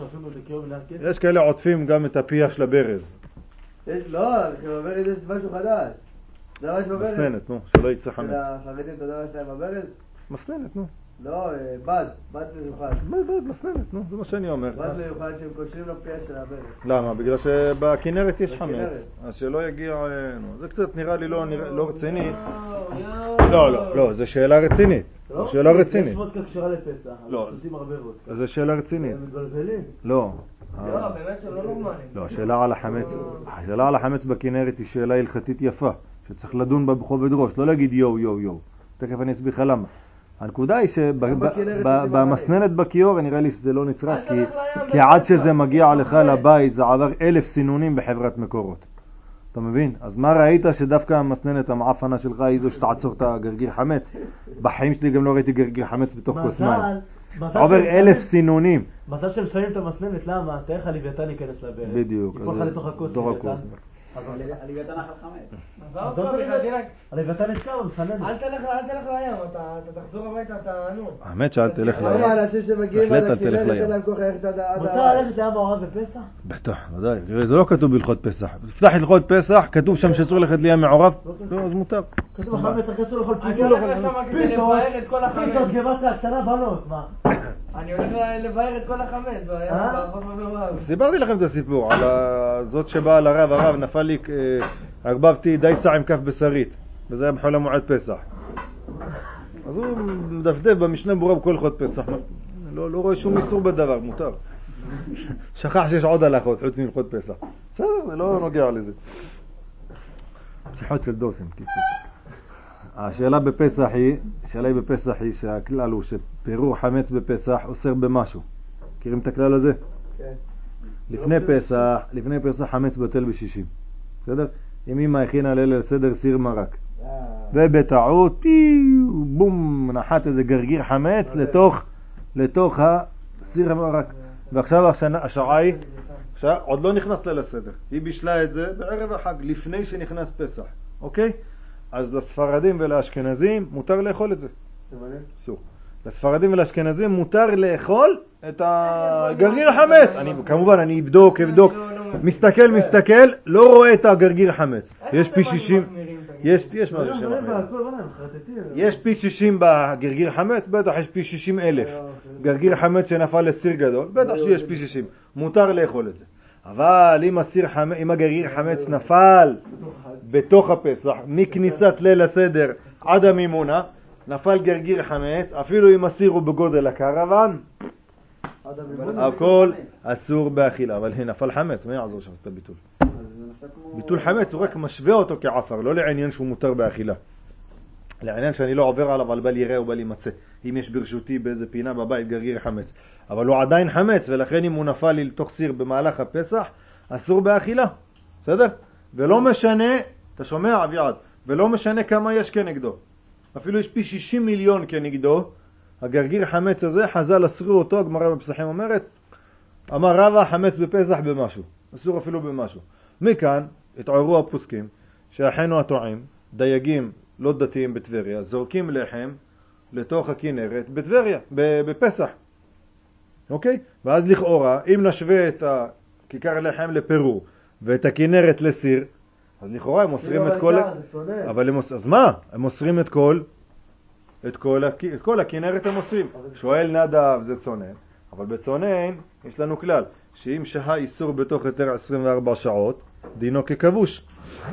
Speaker 1: יש כאלה עוטפים גם את הפיח של הברז.
Speaker 3: לא, בברז יש משהו חדש. זה ממש בברז.
Speaker 1: מסננת, נו, שלא יצא חמץ.
Speaker 3: של החרדים, אתה יודע מה שלהם בברז?
Speaker 1: מסננת, נו.
Speaker 3: לא, בד, בד מיוחד.
Speaker 1: בד, בד, מסננת, נו, זה מה שאני אומר.
Speaker 3: בד מיוחד שהם קושרים לפיח של הברז.
Speaker 1: למה? בגלל שבכנרת יש חמץ. אז שלא יגיע, נו, זה קצת נראה לי לא רציני. לא, לא, לא, זה שאלה רצינית. זו שאלה רצינית.
Speaker 3: יש וודקה כשרה לפסח, אבל שותים הרבה וודקה.
Speaker 1: זו שאלה רצינית.
Speaker 3: הם מתבלבלים?
Speaker 1: לא.
Speaker 4: לא, באמת שלא נורמלים.
Speaker 1: לא, השאלה על החמץ, השאלה על החמץ בכנרת היא שאלה הלכתית יפה, שצריך לדון בה בכובד ראש, לא להגיד יו יו יו. תכף אני אסביר לך למה. הנקודה היא שבמסננת בכיור נראה לי שזה לא נצרך, כי עד שזה מגיע לך לבית זה עבר אלף סינונים בחברת מקורות. אתה מבין? אז מה ראית שדווקא המסננת המעפנה שלך היא זו שתעצור את הגרגיר חמץ? בחיים שלי גם לא ראיתי גרגיר חמץ בתוך כוס מים. עובר אלף סינונים.
Speaker 3: מזל שהם שמים את המסננת, למה? תאר לך לוויתן להיכנס לברז.
Speaker 1: בדיוק.
Speaker 3: יפול לך לתוך הכוס לוויתן.
Speaker 2: הלוויתן אכל חמץ.
Speaker 3: הלוויתן אצלם, המסננת.
Speaker 4: אל תלך לים, אתה תחזור הביתה, אתה נו.
Speaker 1: האמת שאל תלך לים.
Speaker 3: כמה אנשים שמגיעים עד הכנרת, אין להם כוח ללכת עד ה... מותר ללכת לים מעורב בפסח?
Speaker 1: בטח, ודאי. זה לא כתוב בהלכות פסח. תפתח הלכות פסח, כתוב שם שאסור ללכת לים מעורב. לא, אז מותר.
Speaker 3: כתוב בחמץ, אסור לאכול
Speaker 4: אני הולך לשם כדי לבאר את כל החמץ.
Speaker 3: פיתות גבעת הקטנה בנות, מה?
Speaker 4: אני הולך לבאר את כל החמץ.
Speaker 1: סיפרתי לכם את הסיפור על זאת שבאה לרב, הרב נפל לי, ערבבתי דייסה עם כף בשרית, וזה היה בחול המועד פסח. אז הוא מדפדף במשנה ברורה בכל הלכות פסח, לא רואה שום איסור בדבר, מותר. שכח שיש עוד הלכות, חוץ מהלכות פסח. בסדר, זה לא נוגע לזה. שיחות של דוסים, קיצור. השאלה בפסח היא, השאלה היא בפסח היא שהכלל הוא שפירור חמץ בפסח אוסר במשהו. מכירים את הכלל הזה?
Speaker 3: כן.
Speaker 1: לפני פסח, לפני פסח חמץ בטל בשישים. בסדר? אם אמא הכינה ליל סדר סיר מרק. ובטעות, פיו, בום, נחת איזה גרגיר חמץ לתוך, לתוך הסיר המרק. ועכשיו השעה היא, עוד לא נכנס ליל הסדר. היא בישלה את זה בערב החג, לפני שנכנס פסח. אוקיי? אז לספרדים ולאשכנזים מותר לאכול את זה. אסור. לספרדים ולאשכנזים מותר לאכול את הגרגיר החמץ. אני, כמובן, אני אבדוק, אבדוק, מסתכל, מסתכל, לא רואה את הגרגיר החמץ. יש פי שישים, יש, יש משהו שמחמיר. יש פי שישים בגרגיר חמץ, בטח יש פי שישים אלף. גרגיר חמץ שנפל לסיר גדול, בטח שיש פי שישים. מותר לאכול את זה. אבל אם הסיר חמץ, אם הגרגיר חמץ נפל בתוך הפסח, מכניסת ליל הסדר עד המימונה, נפל גרגיר חמץ, אפילו אם הסיר הוא בגודל הקרוון, הכל אסור באכילה. אבל הנה, נפל חמץ, מה יעזור שם את הביטול? ביטול חמץ הוא רק משווה אותו כעפר, לא לעניין שהוא מותר באכילה. לעניין שאני לא עובר עליו על בל יראה או בל ימצא. אם יש ברשותי באיזה פינה בבית גרגיר חמץ, אבל הוא עדיין חמץ, ולכן אם הוא נפל לי לתוך סיר במהלך הפסח, אסור באכילה. בסדר? ולא משנה, אתה שומע אביעד, ולא משנה כמה יש כנגדו. אפילו יש פי שישים מיליון כנגדו, הגרגיר חמץ הזה, חז"ל אסרו אותו, הגמרא בפסחים אומרת, אמר רבא חמץ בפסח במשהו, אסור אפילו במשהו. מכאן התעוררו הפוסקים שאחינו הטועים, דייגים לא דתיים בטבריה, זורקים לחם לתוך הכנרת בטבריה, בפסח. אוקיי? ואז לכאורה, אם נשווה את הכיכר לחם לפירור ואת הכנרת לסיר, אז לכאורה הם מוסרים את כל... אבל הם... אז מה? הם מוסרים את כל... את כל, את כל הכנרת הם מוסרים. שואל נדב, זה צונן. אבל בצונן יש לנו כלל, שאם שהה איסור בתוך יותר עשרים וארבע שעות, דינו ככבוש.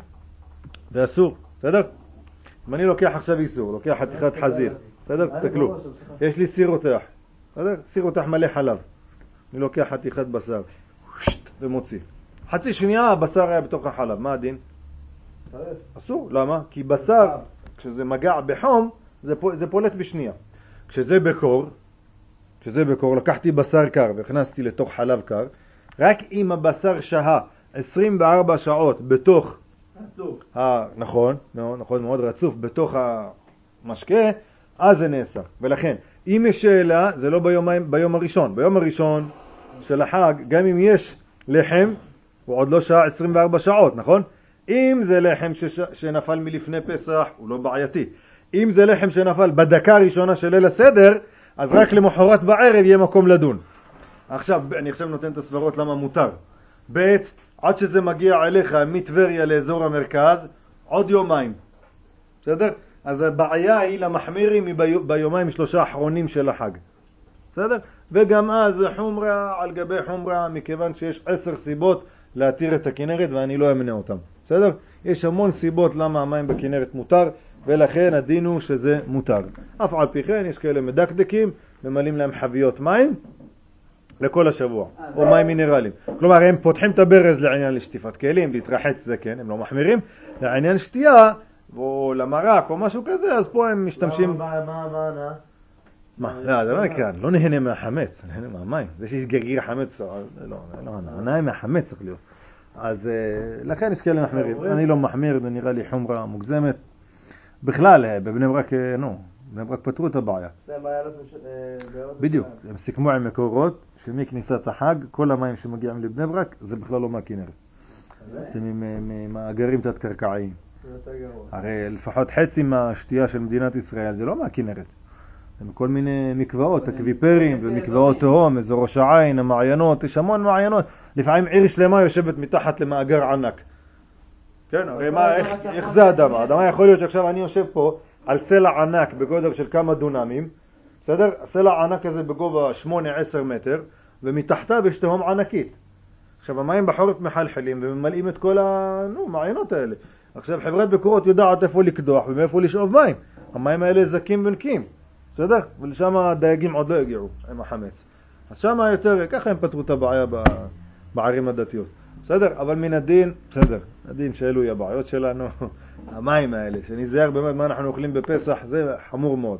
Speaker 1: זה אסור. בסדר? אם אני לוקח עכשיו איסור, לוקח חתיכת חזיר. בסדר? תסתכלו. יש לי סיר רותח. בסדר? סיר רותח מלא חלב. אני לוקח חתיכת בשר. ומוציא. חצי שנייה הבשר היה בתוך החלב. מה הדין? אסור. למה? כי בשר, כשזה מגע בחום, זה, זה פולט בשנייה. כשזה בקור, כשזה בקור, לקחתי בשר קר והכנסתי לתוך חלב קר, רק אם הבשר שהה עשרים וארבע שעות בתוך, רצוף. ה, נכון, נכון מאוד, רצוף, בתוך המשקה, אז זה נאסר. ולכן, אם יש שאלה, זה לא ביום, ביום הראשון. ביום הראשון של החג, גם אם יש לחם, הוא עוד לא שעה עשרים וארבע שעות, נכון? אם זה לחם שש... שנפל מלפני פסח, הוא לא בעייתי. אם זה לחם שנפל בדקה הראשונה של ליל הסדר, אז רק למחרת בערב יהיה מקום לדון. עכשיו, אני עכשיו נותן את הסברות למה מותר. ב' עד שזה מגיע אליך מטבריה לאזור המרכז, עוד יומיים. בסדר? אז הבעיה היא למחמירים ביומיים שלושה האחרונים של החג. בסדר? וגם אז חומרה על גבי חומרה, מכיוון שיש עשר סיבות להתיר את הכנרת ואני לא אמנה אותם. בסדר? יש המון סיבות למה המים בכנרת מותר, ולכן הדין הוא שזה מותר. אף על פי כן יש כאלה מדקדקים, ממלאים להם חביות מים לכל השבוע, או מים מינרלים. כלומר, הם פותחים את הברז לעניין לשטיפת כלים, להתרחץ זה כן, הם לא מחמירים. לעניין שתייה, או למרק, או משהו כזה, אז פה הם משתמשים...
Speaker 3: מה, מה, מה, מה?
Speaker 1: מה? לא, זה לא נקרא, לא נהנה מהחמץ, נהנה מהמים. זה שיש גרגיר חמץ, לא, לא, נהנה מהחמץ צריך להיות. אז לכן יש כאלה מחמירים. אני לא מחמיר, זה נראה לי חומרה מוגזמת. בכלל, בבני ברק, נו, בני ברק פתרו את הבעיה. בדיוק, הם סיכמו עם מקורות שמכניסת החג, כל המים שמגיעים לבני ברק, זה בכלל לא מהכנרת. זה ממאגרים תת-קרקעיים. הרי לפחות חצי מהשתייה של מדינת ישראל זה לא מהכנרת. זה מכל מיני מקוואות, אקוויפרים ומקוואות תהום, אזור ראש העין, המעיינות, יש המון מעיינות. לפעמים עיר שלמה יושבת מתחת למאגר ענק. כן, הרי מה, איך, איך זה אדמה? האדמה יכול להיות שעכשיו אני יושב פה על סלע ענק בגודל של כמה דונמים, בסדר? הסלע ענק הזה בגובה שמונה עשר מטר, ומתחתיו יש תהום ענקית. עכשיו המים בחורף מחלחלים וממלאים את כל המעיינות האלה. עכשיו חברת בקורות יודעת איפה לקדוח ומאיפה לשאוב מים. המים האלה זקים ונקים, בסדר? ולשם הדייגים עוד לא הגיעו עם החמץ. אז שמה יותר, ככה הם פתרו את הבעיה בערים הדתיות. בסדר? אבל מן הדין, בסדר, הדין שאלו היא הבעיות שלנו, המים האלה, שנזהר באמת מה אנחנו אוכלים בפסח, זה חמור מאוד.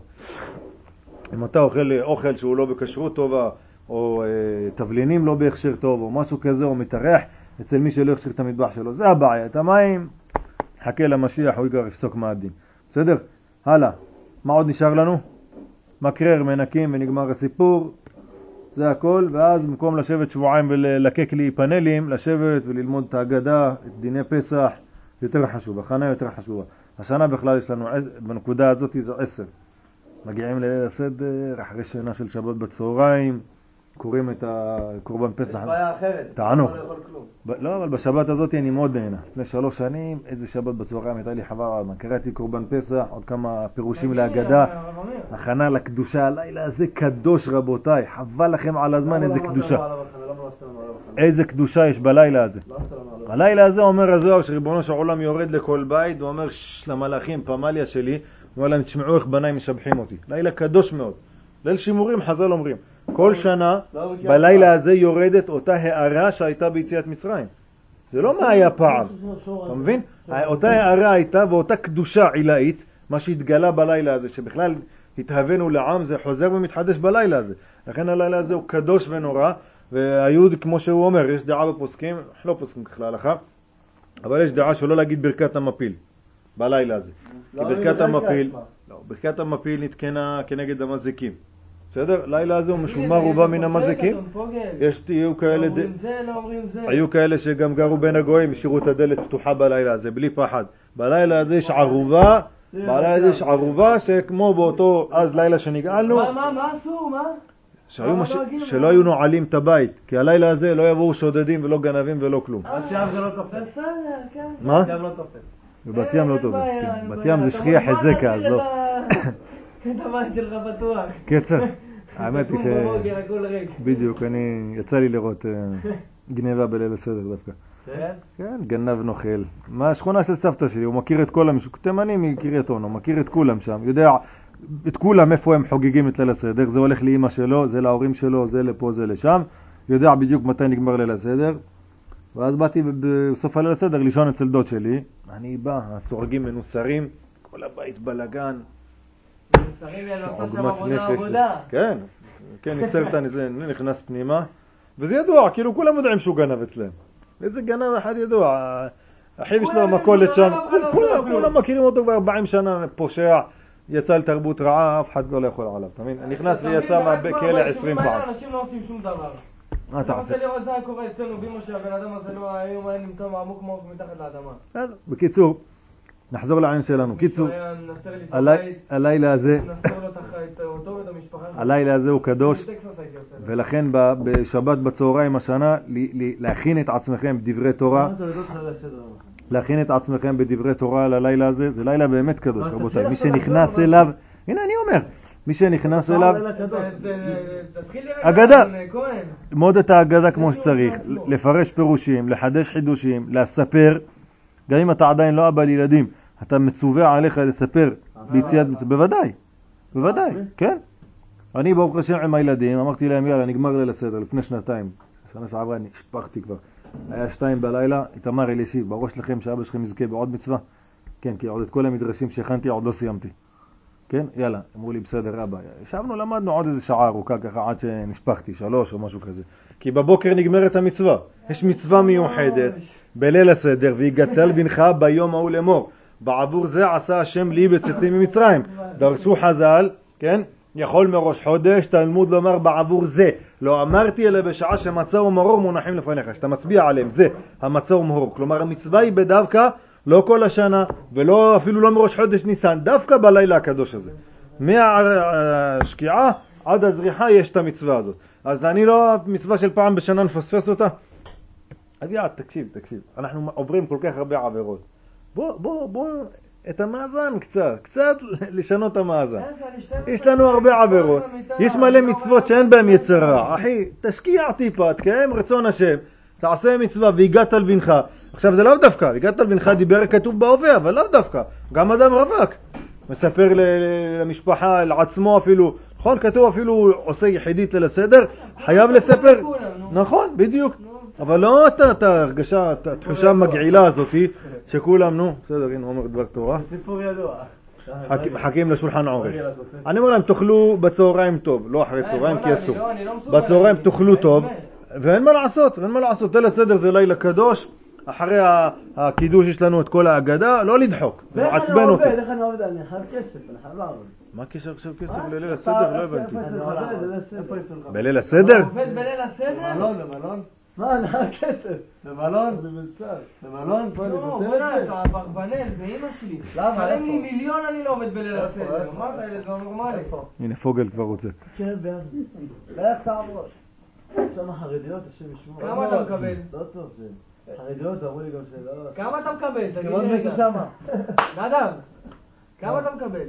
Speaker 1: אם אתה אוכל אוכל שהוא לא בכשרות טובה, או אה, תבלינים לא בהכשר טוב, או משהו כזה, או מתארח אצל מי שלא הכשר את המטבח שלו, זה הבעיה. את המים, חכה למשיח, הוא יקר יפסוק מהדין. בסדר? הלאה. מה עוד נשאר לנו? מקרר, מנקים ונגמר הסיפור. זה הכל, ואז במקום לשבת שבועיים וללקק לי פאנלים, לשבת וללמוד את ההגדה, את דיני פסח, יותר חשוב, הכנה יותר חשובה. השנה בכלל יש לנו, בנקודה הזאת זו עשר. מגיעים לליל הסדר, אחרי שינה של שבת בצהריים, קוראים את הקורבן פסח.
Speaker 3: יש בעיה אחרת.
Speaker 1: תענו.
Speaker 3: לא לאכול כלום.
Speaker 1: לא, אבל בשבת הזאת אני מאוד נהנה. לפני שלוש שנים, איזה שבת בצהריים הייתה לי חבל עלמה. קראתי קורבן פסח, עוד כמה פירושים להגדה. הכנה לקדושה, הלילה הזה קדוש רבותיי. חבל לכם על הזמן, איזה קדושה. איזה קדושה יש בלילה הזה. הלילה הזה אומר הזוהר שריבונו של עולם יורד לכל בית, הוא אומר למלאכים, פמליה שלי, הוא אומר להם, תשמעו איך בניי משבחים אותי. לילה קדוש מאוד. ליל שימורים, חז"ל אומרים. כל שנה בלילה הזה יורדת אותה הערה שהייתה ביציאת מצרים. זה לא מה היה פעם. אתה מבין? אותה הערה הייתה ואותה קדושה עילאית, מה שהתגלה בלילה הזה, שבכלל התהווינו לעם, זה חוזר ומתחדש בלילה הזה. לכן הלילה הזה הוא קדוש ונורא, והיהוד, כמו שהוא אומר, יש דעה בפוסקים, לא פוסקים ככה להלכה, אבל יש דעה שלא להגיד ברכת המפיל בלילה הזה. כי ברכת המפיל, לא, ברכת המפיל נתקנה כנגד המזיקים. בסדר? לילה הזה הוא משומר רובה מן המזיקים. יש, יהיו כאלה, היו כאלה שגם גרו בין הגויים, השאירו את הדלת פתוחה בלילה הזה, בלי פחד. בלילה הזה יש ערובה, בלילה הזה יש ערובה שכמו באותו אז לילה שנגאלנו.
Speaker 4: מה, מה, מה אסור, מה?
Speaker 1: שלא היו נועלים את הבית, כי הלילה הזה לא יבואו שודדים ולא גנבים ולא כלום.
Speaker 3: בת ים זה לא תופס.
Speaker 1: מה?
Speaker 3: בת ים לא תופס.
Speaker 1: בבת ים לא תופס. בת ים זה שכיח חזקה, אז לא.
Speaker 4: את הבית שלך בטוח.
Speaker 1: קצר. האמת היא ש...
Speaker 4: בבוקר, הכל ריק.
Speaker 1: בדיוק, אני... יצא לי לראות גניבה בליל הסדר דווקא.
Speaker 3: כן?
Speaker 1: כן, גנב נוכל. מה השכונה של סבתא שלי, הוא מכיר את כל המשוק. תימני מקריית אונו, מכיר את כולם שם. יודע את כולם איפה הם חוגגים את ליל הסדר. זה הולך לאמא שלו, זה להורים שלו, זה לפה, זה לשם. יודע בדיוק מתי נגמר ליל הסדר. ואז באתי בסוף הליל הסדר לישון אצל דוד שלי. אני בא, הסורגים מנוסרים, כל הבית בלגן. כן, כן, ניסרתן, זה נכנס פנימה, וזה ידוע, כאילו כולם יודעים שהוא גנב אצלם. איזה גנב אחד ידוע, אחיו שלו המכולת שם, כולם מכירים אותו כבר ארבעים שנה, פושע, יצא לתרבות רעה, אף אחד לא יכול עליו, אתה מבין? נכנס ויצא מהכלא עשרים פעם.
Speaker 4: אנשים לא עושים שום דבר.
Speaker 1: מה אתה עושה?
Speaker 4: אני רוצה לראות זה היה קורה אצלנו, בימו שהבן אדם הזה לא היום היה נמצא מעמוק מעמוק מתחת לאדמה.
Speaker 1: בקיצור, נחזור לעניין שלנו. קיצור, הלילה הזה, הלילה הזה הוא קדוש, ולכן בשבת בצהריים השנה להכין את עצמכם בדברי תורה, להכין את עצמכם בדברי תורה ללילה הזה, זה לילה באמת קדוש, רבותיי. מי שנכנס אליו, הנה אני אומר, מי שנכנס אליו, אגדה, ללמוד את האגדה כמו שצריך, לפרש פירושים, לחדש חידושים, לספר, גם אם אתה עדיין לא אבא לילדים, אתה מצווה עליך לספר ביציאת מצווה, בוודאי, בוודאי, כן. אני ברוך השם עם הילדים, אמרתי להם יאללה נגמר ליל הסדר לפני שנתיים, שנה שעברה אני שפחתי כבר, היה שתיים בלילה, התאמר אלישיב, בראש לכם שאבא שלכם יזכה בעוד מצווה, כן, כי עוד את כל המדרשים שהכנתי עוד לא סיימתי, כן, יאללה, אמרו לי בסדר אבא, ישבנו למדנו עוד איזה שעה ארוכה ככה עד שנשפחתי, שלוש או משהו כזה, כי בבוקר נגמרת המצווה, יש מצווה מיוחדת בליל הסדר, ויגתל בנך ביום ההוא לאמור, בעבור זה עשה השם לי בצאתי ממצרים, דרשו חז"ל, כן, יכול מראש חודש תלמוד לומר בעבור זה, לא אמרתי אלא בשעה שמצה ומרור מונחים לפניך, שאתה מצביע עליהם, זה המצה ומרור, כלומר המצווה היא בדווקא לא כל השנה ולא אפילו לא מראש חודש ניסן, דווקא בלילה הקדוש הזה, מהשקיעה עד הזריחה יש את המצווה הזאת, אז אני לא מצווה של פעם בשנה נפספס אותה. אז יאללה, תקשיב, תקשיב, אנחנו עוברים כל כך הרבה עבירות, בוא, בוא, בוא, את המאזן קצת, קצת לשנות את המאזן. יש לנו הרבה עבירות, יש מלא מצוות שאין בהם יצר רע. אחי, תשקיע טיפה, תקיים רצון השם, תעשה מצווה והגעת על בנך. עכשיו זה לא דווקא, הגעת על בנך דיבר כתוב בהווה, אבל לא דווקא. גם אדם רווק מספר למשפחה, לעצמו אפילו, נכון, כתוב אפילו עושה יחידית ליל הסדר, חייב לספר. נכון, בדיוק. אבל לא את ההרגשה, את התחושה המגעילה הזאת, שכולם, נו, בסדר, הנה אומר דבר תורה.
Speaker 3: סיפור ידוע.
Speaker 1: מחכים לשולחן עורף. אני אומר להם, תאכלו בצהריים טוב, לא אחרי צהריים, כי אסור. בצהריים תאכלו טוב, ואין מה לעשות, אין מה לעשות. ליל הסדר זה לילה קדוש, אחרי הקידוש יש לנו את כל ההגדה, לא לדחוק, זה מעצבן אותי.
Speaker 3: איך אני עובד? אני חייב כסף, אני חייב לעבוד.
Speaker 1: מה קשר עכשיו כסף לליל הסדר? לא הבנתי.
Speaker 3: אני עובד,
Speaker 1: בליל הסדר?
Speaker 4: עובד בליל הסדר?
Speaker 3: במלון, במלון. מה, אני חייב כסף. במלון? במלון? פה אני
Speaker 4: לא,
Speaker 3: נותן
Speaker 4: בוא
Speaker 3: את זה.
Speaker 4: נעשה, אברבנל באמא שלי.
Speaker 3: למה?
Speaker 4: שלם לי
Speaker 3: איפה?
Speaker 4: מיליון אני לא עובד בליל הסדר. מה אתה ילד לא נורמלי?
Speaker 1: הנה פוגל כבר רוצה.
Speaker 3: כן, בעד. לך תעבוד. שם החרדיות, השם ישמור.
Speaker 4: כמה אתה מקבל?
Speaker 3: לא טוב זה. חרדיות אמרו לי גם שלא.
Speaker 4: כמה אתה מקבל? תגיד
Speaker 3: כמעט
Speaker 4: לי
Speaker 3: מישהו
Speaker 4: רגע.
Speaker 3: שמה.
Speaker 4: נדב, כמה אתה מקבל?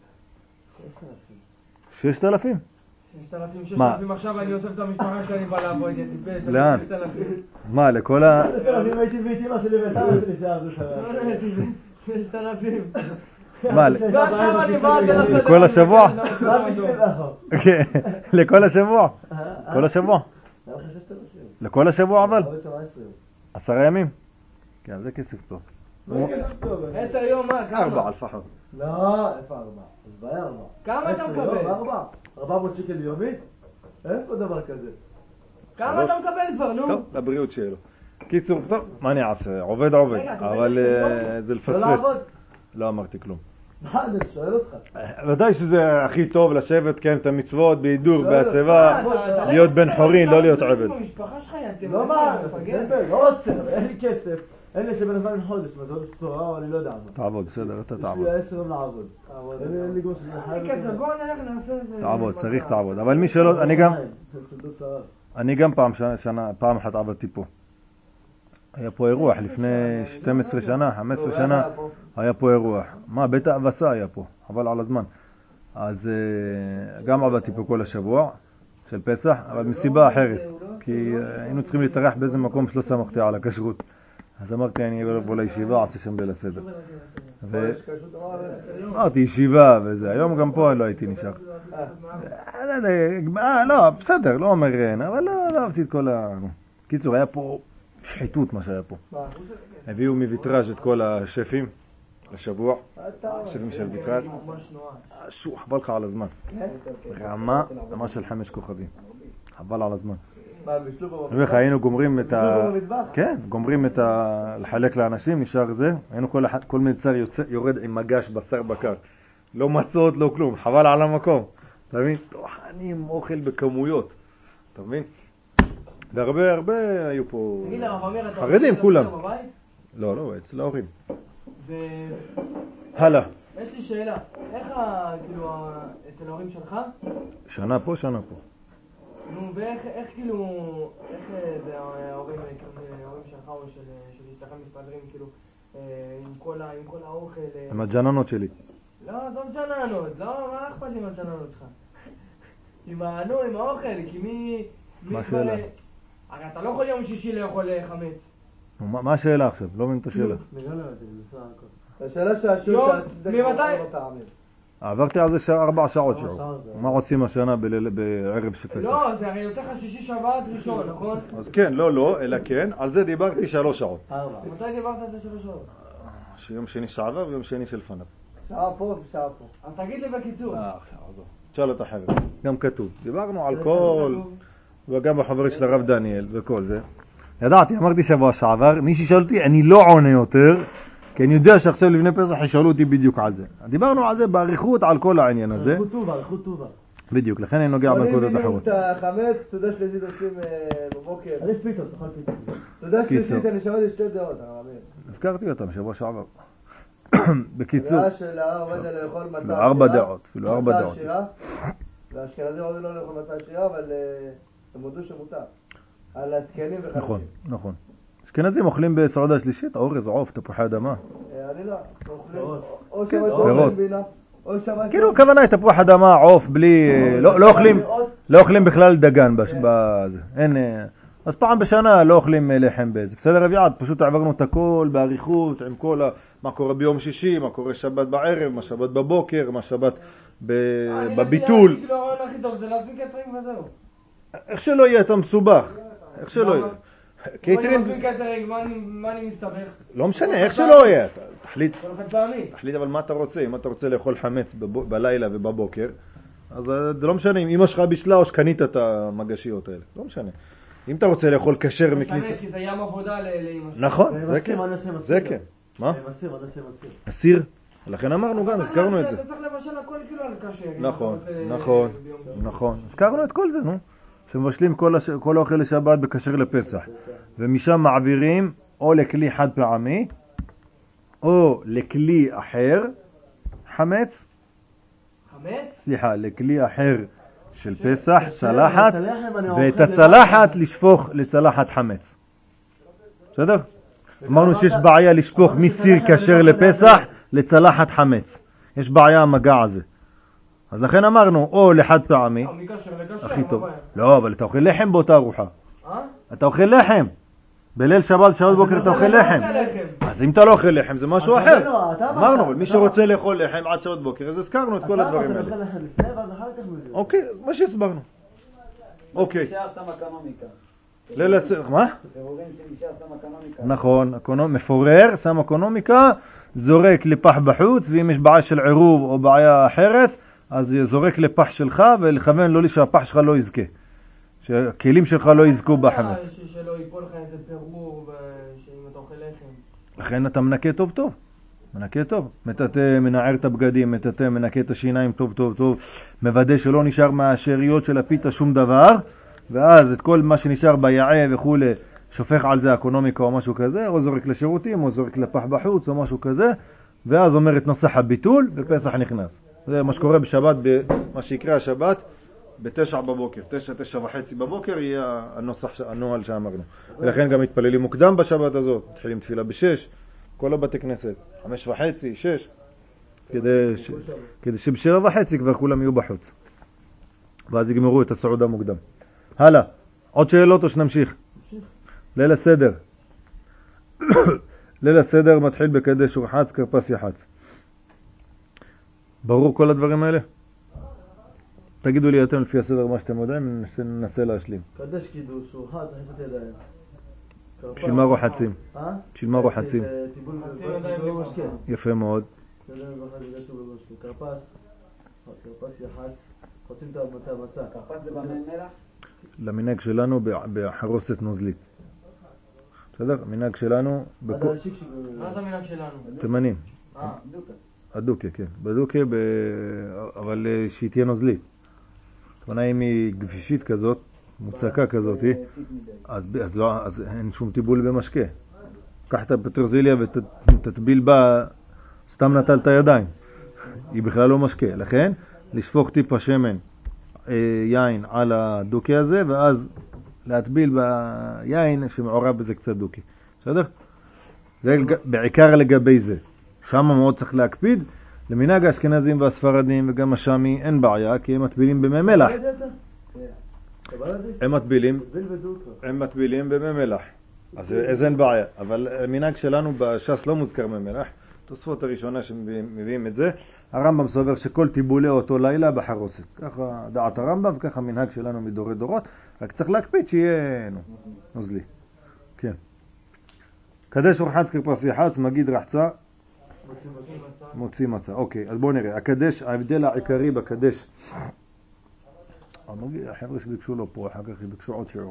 Speaker 1: ששת אלפים?
Speaker 4: ששת אלפים, ששת
Speaker 1: מה?
Speaker 4: אלפים עכשיו אני אוסף את המשפחה שאני בא לעבוד, יא טיפש.
Speaker 1: לאן?
Speaker 4: ששת אלפים.
Speaker 1: מה, לכל ה...
Speaker 3: אני הייתי בית אמא שלי ואת אבא שלי שם.
Speaker 4: לא נהייתי, ששת אלפים.
Speaker 1: מה,
Speaker 4: ועכשיו אני בא ליל הסדר.
Speaker 1: לכל השבוע?
Speaker 3: מה בשביל לך?
Speaker 1: כן, לכל השבוע? כל השבוע?
Speaker 3: היה לך ששת אלפים.
Speaker 1: לכל השבוע אבל?
Speaker 3: עוד שבע עשרה.
Speaker 1: עשרה ימים? כן, זה כסף טוב.
Speaker 3: לא כסף טוב.
Speaker 4: עשר יום מה? כמה?
Speaker 1: ארבע לפחות.
Speaker 3: לא, איפה ארבע? אז בעיה ארבע.
Speaker 4: כמה אתה
Speaker 3: עשר
Speaker 4: מקבל?
Speaker 3: יום, ארבע? ארבע מאות שקל יומית? אין פה דבר כזה.
Speaker 4: כמה אתה מקבל כבר, נו?
Speaker 1: טוב, לבריאות שלו. קיצור, טוב, מה אני אעשה? עובד עובד,
Speaker 4: רגע, אתה
Speaker 1: אבל
Speaker 4: עובד
Speaker 1: אה, זה
Speaker 3: לא
Speaker 1: לפספס.
Speaker 3: לעבוד?
Speaker 1: לא אמרתי כלום.
Speaker 3: מה, אני שואל אותך.
Speaker 1: ודאי שזה הכי טוב לשבת, כן, את המצוות, בהידור,
Speaker 3: שואל,
Speaker 1: בהסבה,
Speaker 4: אתה- אתה-
Speaker 1: להיות
Speaker 4: אתה-
Speaker 1: בן
Speaker 4: אתה-
Speaker 1: חורין,
Speaker 4: אתה-
Speaker 1: לא להיות
Speaker 4: אתה-
Speaker 1: עבד.
Speaker 4: במשפחה שלך, יא
Speaker 3: לא מה,
Speaker 4: מפגר.
Speaker 3: לא רוצה, אין לי כסף. אין לי שבן אדם חודש, מה זה עוד תורה או אני לא יודע מה.
Speaker 1: תעבוד, בסדר, אתה
Speaker 3: יש
Speaker 1: תעבוד.
Speaker 3: לי עשר יום לעבוד. אין לי- אין לי גוש.
Speaker 4: אין לי כסף, בוא נלך נעשה את זה.
Speaker 1: תעבוד, צריך תעבוד. אבל מי שלא, אני גם, אני גם פעם שנה, שנה, פעם אחת עבדתי פה. היה פה אירוח לפני שתים עשרה שנה, חמש עשרה שנה, היה פה אירוח. מה, בית האבסה היה פה, חבל על הזמן. אז אה, גם עבדתי פה כל השבוע של פסח, אבל מסיבה אחרת. כי אה, היינו צריכים להתארח באיזה מקום שלא סמכתי על הכשרות. אז אמרתי, אני אבוא לישיבה, אעשה שם ליל הסדר. אמרתי, ישיבה וזה. היום גם פה לא הייתי נשאר. אה, לא, בסדר, לא אומר אין, אבל לא אהבתי את כל ה... קיצור, היה פה שחיתות מה שהיה פה. הביאו מוויטראז' את כל השפים לשבוע, השפים של ויטראז'. שו, חבל לך על הזמן. רמה, רמה של חמש כוכבים. חבל על הזמן. אני אומר לך, היינו גומרים את ה... כן, גומרים את ה... לחלק לאנשים, נשאר זה. היינו כל, כל מלצר יורד עם מגש בשר בקר. לא מצות, לא כלום. חבל על המקום. אתה מבין? טוחנים אוכל בכמויות. אתה מבין? והרבה, הרבה היו פה...
Speaker 4: תגיד לרב אמיר, אתה
Speaker 1: חרדים,
Speaker 4: רוצה
Speaker 1: כולם.
Speaker 4: לדבר בבית?
Speaker 1: לא, לא, אצל ההורים.
Speaker 4: ו...
Speaker 1: הלאה.
Speaker 4: יש לי שאלה, איך ה... כאילו, ה- אצל ההורים שלך?
Speaker 1: שנה פה, שנה פה.
Speaker 4: נו, ואיך, איך כאילו, איך אה, זה ההורים, אה, כאילו, ההורים שלך או של של אשתך מסתדרים, כאילו, אה, עם כל ה- עם כל האוכל? אה,
Speaker 1: עם הג'ננות שלי.
Speaker 4: לא, עזוב ג'ננות, לא, מה אכפת לי עם הג'ננות שלך? עם ה... נו, עם האוכל, כי מי... מי
Speaker 1: מה
Speaker 4: כבר,
Speaker 1: השאלה?
Speaker 4: אה, הרי אתה לא יכול יום שישי לאכול אה, חמץ.
Speaker 1: נו, מה מה השאלה עכשיו? לא מבין את השאלה.
Speaker 3: השאלה שהשאלה
Speaker 4: יום,
Speaker 3: שהצדק
Speaker 4: ממתי?
Speaker 3: ארבע פעמים.
Speaker 1: עברתי על זה ש- ארבע שעות
Speaker 3: ארבע
Speaker 1: שיעור.
Speaker 3: שעות, זה-
Speaker 1: מה עושים השנה בליל- בערב של פסח?
Speaker 4: לא, זה הרי יוצא לך שישי שבת ראשון, נכון?
Speaker 1: אז כן, לא, לא, אלא כן, על זה דיברתי שלוש שעות.
Speaker 3: ארבע.
Speaker 4: מתי דיברת על זה שלוש שעות?
Speaker 1: שיום שני שעבר ויום שני שלפניו.
Speaker 3: שעה פה ושעה פה.
Speaker 4: אז תגיד לי בקיצור.
Speaker 1: אה, עכשיו, עזוב. תשאל את החבר'ה. גם כתוב. דיברנו על כל, וגם בחברת של הרב דניאל וכל זה. ידעתי, אמרתי שבוע שעבר, מי ששאל אותי, אני לא עונה יותר, כי אני יודע שעכשיו לפני פסח ישאלו אותי בדיוק על זה. דיברנו על זה בעריכות על כל העניין הזה.
Speaker 3: איכות טובה, איכות טובה.
Speaker 1: בדיוק, לכן אני נוגע בנקודות אחרות.
Speaker 2: את החמץ, סעודה שלישית עושים אה, בבוקר.
Speaker 3: אני פיתות, תאכל פיתות.
Speaker 2: סעודה
Speaker 1: קיצור.
Speaker 2: שלישית, אני שמעתי שתי דעות, הרב אמיר.
Speaker 1: הזכרתי אותם שבוע שעבר. בקיצור,
Speaker 2: דעה של הרב עובדיה לאכול מצה
Speaker 1: אפילו
Speaker 2: עשירה.
Speaker 1: ארבע דעות, אפילו ארבע
Speaker 2: מצה
Speaker 1: דעות.
Speaker 2: עשירה, והאשכנזים עובדים לא לאכול מצה עשירה, אבל אה, הם הודו שמותר. על הזקנים וחלשים.
Speaker 1: נכון, נכון. אשכנזים אוכלים בסעודה שלישית, אורז, עוף, תפוחי אדמה.
Speaker 2: אה, אני לא. אוכלים
Speaker 3: פירות.
Speaker 2: או
Speaker 1: כן,
Speaker 2: שבת
Speaker 1: פירות.
Speaker 2: או בינה, או שבת.
Speaker 1: כאילו, הכוונה היא תפוח אדמה, עוף, בלי... לא לא אוכלים לא אוכלים בכלל דגן בש- בזה. אין... אה, אז פעם בשנה לא אוכלים אה, לחם בזה. בסדר, אביעד? פשוט עברנו את הכל בעריכות, עם כל ה... מה קורה ביום שישי, מה קורה שבת בערב, מה שבת בבוקר, מה שבת ב- בביטול.
Speaker 4: כאילו הרעיון הכי טוב זה להזמין קטרינג וזהו.
Speaker 1: איך שלא יהיה, אתה מסובך. איך שלא יהיה.
Speaker 4: אם אני
Speaker 1: קייטרינג,
Speaker 4: מזמין קטרינג, מה אני- מה אני מסתבך?
Speaker 1: לא משנה, איך שלא יהיה. אתה- תחליט,
Speaker 4: כל אחד פעמי.
Speaker 1: תחליט אבל מה אתה רוצה. אם אתה רוצה לאכול חמץ בב- בלילה ובבוקר, אז זה לא משנה אם אמא שלך בישלה או שקנית את המגשיות האלה. לא משנה. אם אתה רוצה לאכול כשר מכניסה...
Speaker 4: משנה, כי זה ים עבודה ל- לאמא שלי.
Speaker 1: נכון, זה
Speaker 3: מסיר,
Speaker 1: כן.
Speaker 3: מה נעשה מסיר?
Speaker 1: זה כן. מה?
Speaker 3: מסיר, מה נעשה מסיר?
Speaker 1: אסיר. לכן אמרנו גם, הזכרנו את זה.
Speaker 4: אתה צריך לבשל הכל כאילו על כשר. אם
Speaker 1: נכון,
Speaker 4: אתה רוצה
Speaker 1: נכון,
Speaker 4: ביום טוב.
Speaker 1: נכון. הזכרנו את כל זה, נו. שמבשלים כל הש- כל האוכל לשבת בכשר לפסח. ומשם מעבירים או לכלי חד פעמי, או לכלי אחר, חמץ,
Speaker 4: חמץ?
Speaker 1: סליחה, לכלי אחר של פסח, צלחת,
Speaker 3: הלחם אני
Speaker 1: ואת
Speaker 3: אוכל
Speaker 1: הצלחת
Speaker 3: לבד.
Speaker 1: לשפוך לצלחת חמץ. בסדר? אמרנו
Speaker 3: אמרת-
Speaker 1: שיש בעיה לשפוך
Speaker 3: אמרת
Speaker 1: מסיר
Speaker 3: שצלחת אני
Speaker 1: כשר
Speaker 3: לא יכול
Speaker 1: לפסח
Speaker 3: להביא.
Speaker 1: לצלחת חמץ. יש בעיה המגע הזה. אז לכן אמרנו, או לחד פעמי,
Speaker 4: אה, מקשר לקשר,
Speaker 1: הכי
Speaker 4: מה
Speaker 1: טוב.
Speaker 4: הבעיה?
Speaker 1: לא, אבל אתה אוכל לחם באותה ארוחה.
Speaker 4: אה?
Speaker 1: אתה אוכל לחם. בליל שבת, שבת בוקר אתה אוכל
Speaker 4: אני לא
Speaker 1: לחם.
Speaker 4: אוכל לחם.
Speaker 1: אז אם אתה לא אוכל לחם זה משהו
Speaker 3: אז
Speaker 1: אחר.
Speaker 3: לא, אתה אמרת,
Speaker 1: אמרנו, אבל מי
Speaker 3: אתה
Speaker 1: שרוצה לאכול לחם עד שבת בוקר, אז הזכרנו את כל
Speaker 3: אתה
Speaker 1: הדברים
Speaker 3: אמרת,
Speaker 1: האלה.
Speaker 3: אתה אוכל לחם לפני ואז אחר כך מביא.
Speaker 1: אוקיי, אז מה שהסברנו. אוקיי.
Speaker 5: נשאר סם אקונומיקה.
Speaker 1: ליל הס... מה?
Speaker 5: פירורים שנשאר סם אקונומיקה.
Speaker 1: נכון, אקונומ... מפורר, שם אקונומיקה, זורק לפח בחוץ, ואם יש בעיה של עירוב או בעיה אחרת, אז זורק לפח שלך ולכוון לא לי שהפח שלך לא יזכה. שהכלים שלך לא יזכו בחמץ.
Speaker 4: ש- שלא ייפול לך איזה פירור, ו- שאם אתה אוכל לחם.
Speaker 1: לכן אתה מנקה טוב טוב. מנקה טוב. מטאטא, מנער את הבגדים, מטאטא, מנקה את השיניים טוב טוב טוב. מוודא שלא נשאר מהשאריות של הפיתה שום דבר. ואז את כל מה שנשאר ביעה וכו' שופך על זה אקונומיקה או משהו כזה, או זורק לשירותים, או זורק לפח בחוץ או משהו כזה. ואז אומר את נוסח הביטול ופסח נכנס. זה מה שקורה בשבת, מה שיקרה השבת. בתשע בבוקר, תשע, תשע וחצי בבוקר יהיה הנוסח, הנוהל שאמרנו. ולכן גם מתפללים מוקדם בשבת הזאת, מתחילים תפילה בשש, כל הבתי כנסת, חמש וחצי, שש, כדי, ש... כדי שבשבע וחצי כבר כולם יהיו בחוץ. ואז יגמרו את הסעודה מוקדם. הלאה, עוד שאלות או שנמשיך? ליל הסדר. ליל הסדר מתחיל בקדש ורחץ, כרפס יחץ. ברור כל הדברים האלה? תגידו לי אתם לפי הסדר מה שאתם יודעים, ננסה להשלים.
Speaker 3: קדש קידוש, רוחץ, רחיצת ידיים.
Speaker 1: בשביל מה רוחצים?
Speaker 3: אה?
Speaker 1: בשביל מה רוחצים?
Speaker 3: זה טיבול
Speaker 4: רוחצים ידיים בלי
Speaker 3: במשקה.
Speaker 1: יפה מאוד.
Speaker 3: זה לא מבחר זה גשו במשקה. כרפס, כרפס יחץ, חוצים את המצה, מצה.
Speaker 5: כרפס זה במים מלח?
Speaker 1: למנהג שלנו בחרוסת נוזלית. בסדר? המנהג שלנו
Speaker 3: עד
Speaker 1: בכל...
Speaker 3: השיקשיק.
Speaker 4: מה זה המנהג שלנו?
Speaker 1: תימנים.
Speaker 4: אה,
Speaker 5: דוקה.
Speaker 1: הדוקה, כן. בדוקה, ב... אבל אה, שהיא תהיה נוזלית. הכוונה אם היא גבישית כזאת, מוצקה כזאת, אז, אז, לא, אז אין שום טיבול במשקה. קח את הפטרזיליה ותטביל בה, סתם נטל את הידיים. היא בכלל לא משקה. לכן, לשפוך טיפה שמן אה, יין על הדוקה הזה, ואז להטביל ביין שמעורב בזה קצת דוקה. בסדר? זה בעיקר לגבי זה. שם מאוד צריך להקפיד. למנהג האשכנזים והספרדים וגם השמי אין בעיה, כי הם מטבילים במי מלח. הם מטבילים, הם מטבילים במי מלח. אז אז אין בעיה. אבל המנהג שלנו בש"ס לא מוזכר מי מלח. תוספות הראשונה שמביאים את זה, הרמב"ם סובר שכל טיבולי אותו לילה בחרוסת. ככה דעת הרמב"ם וככה המנהג שלנו מדורי דורות. רק צריך להקפיד שיהיה נוזלי. כן. קדש ורחץ כרפס יחץ, מגיד רחצה, מוציא מצה. אוקיי, אז בואו נראה. הקדש, ההבדל העיקרי בקדש. החבר'ה שביקשו לו פה, אחר כך ביקשו עוד שיעור.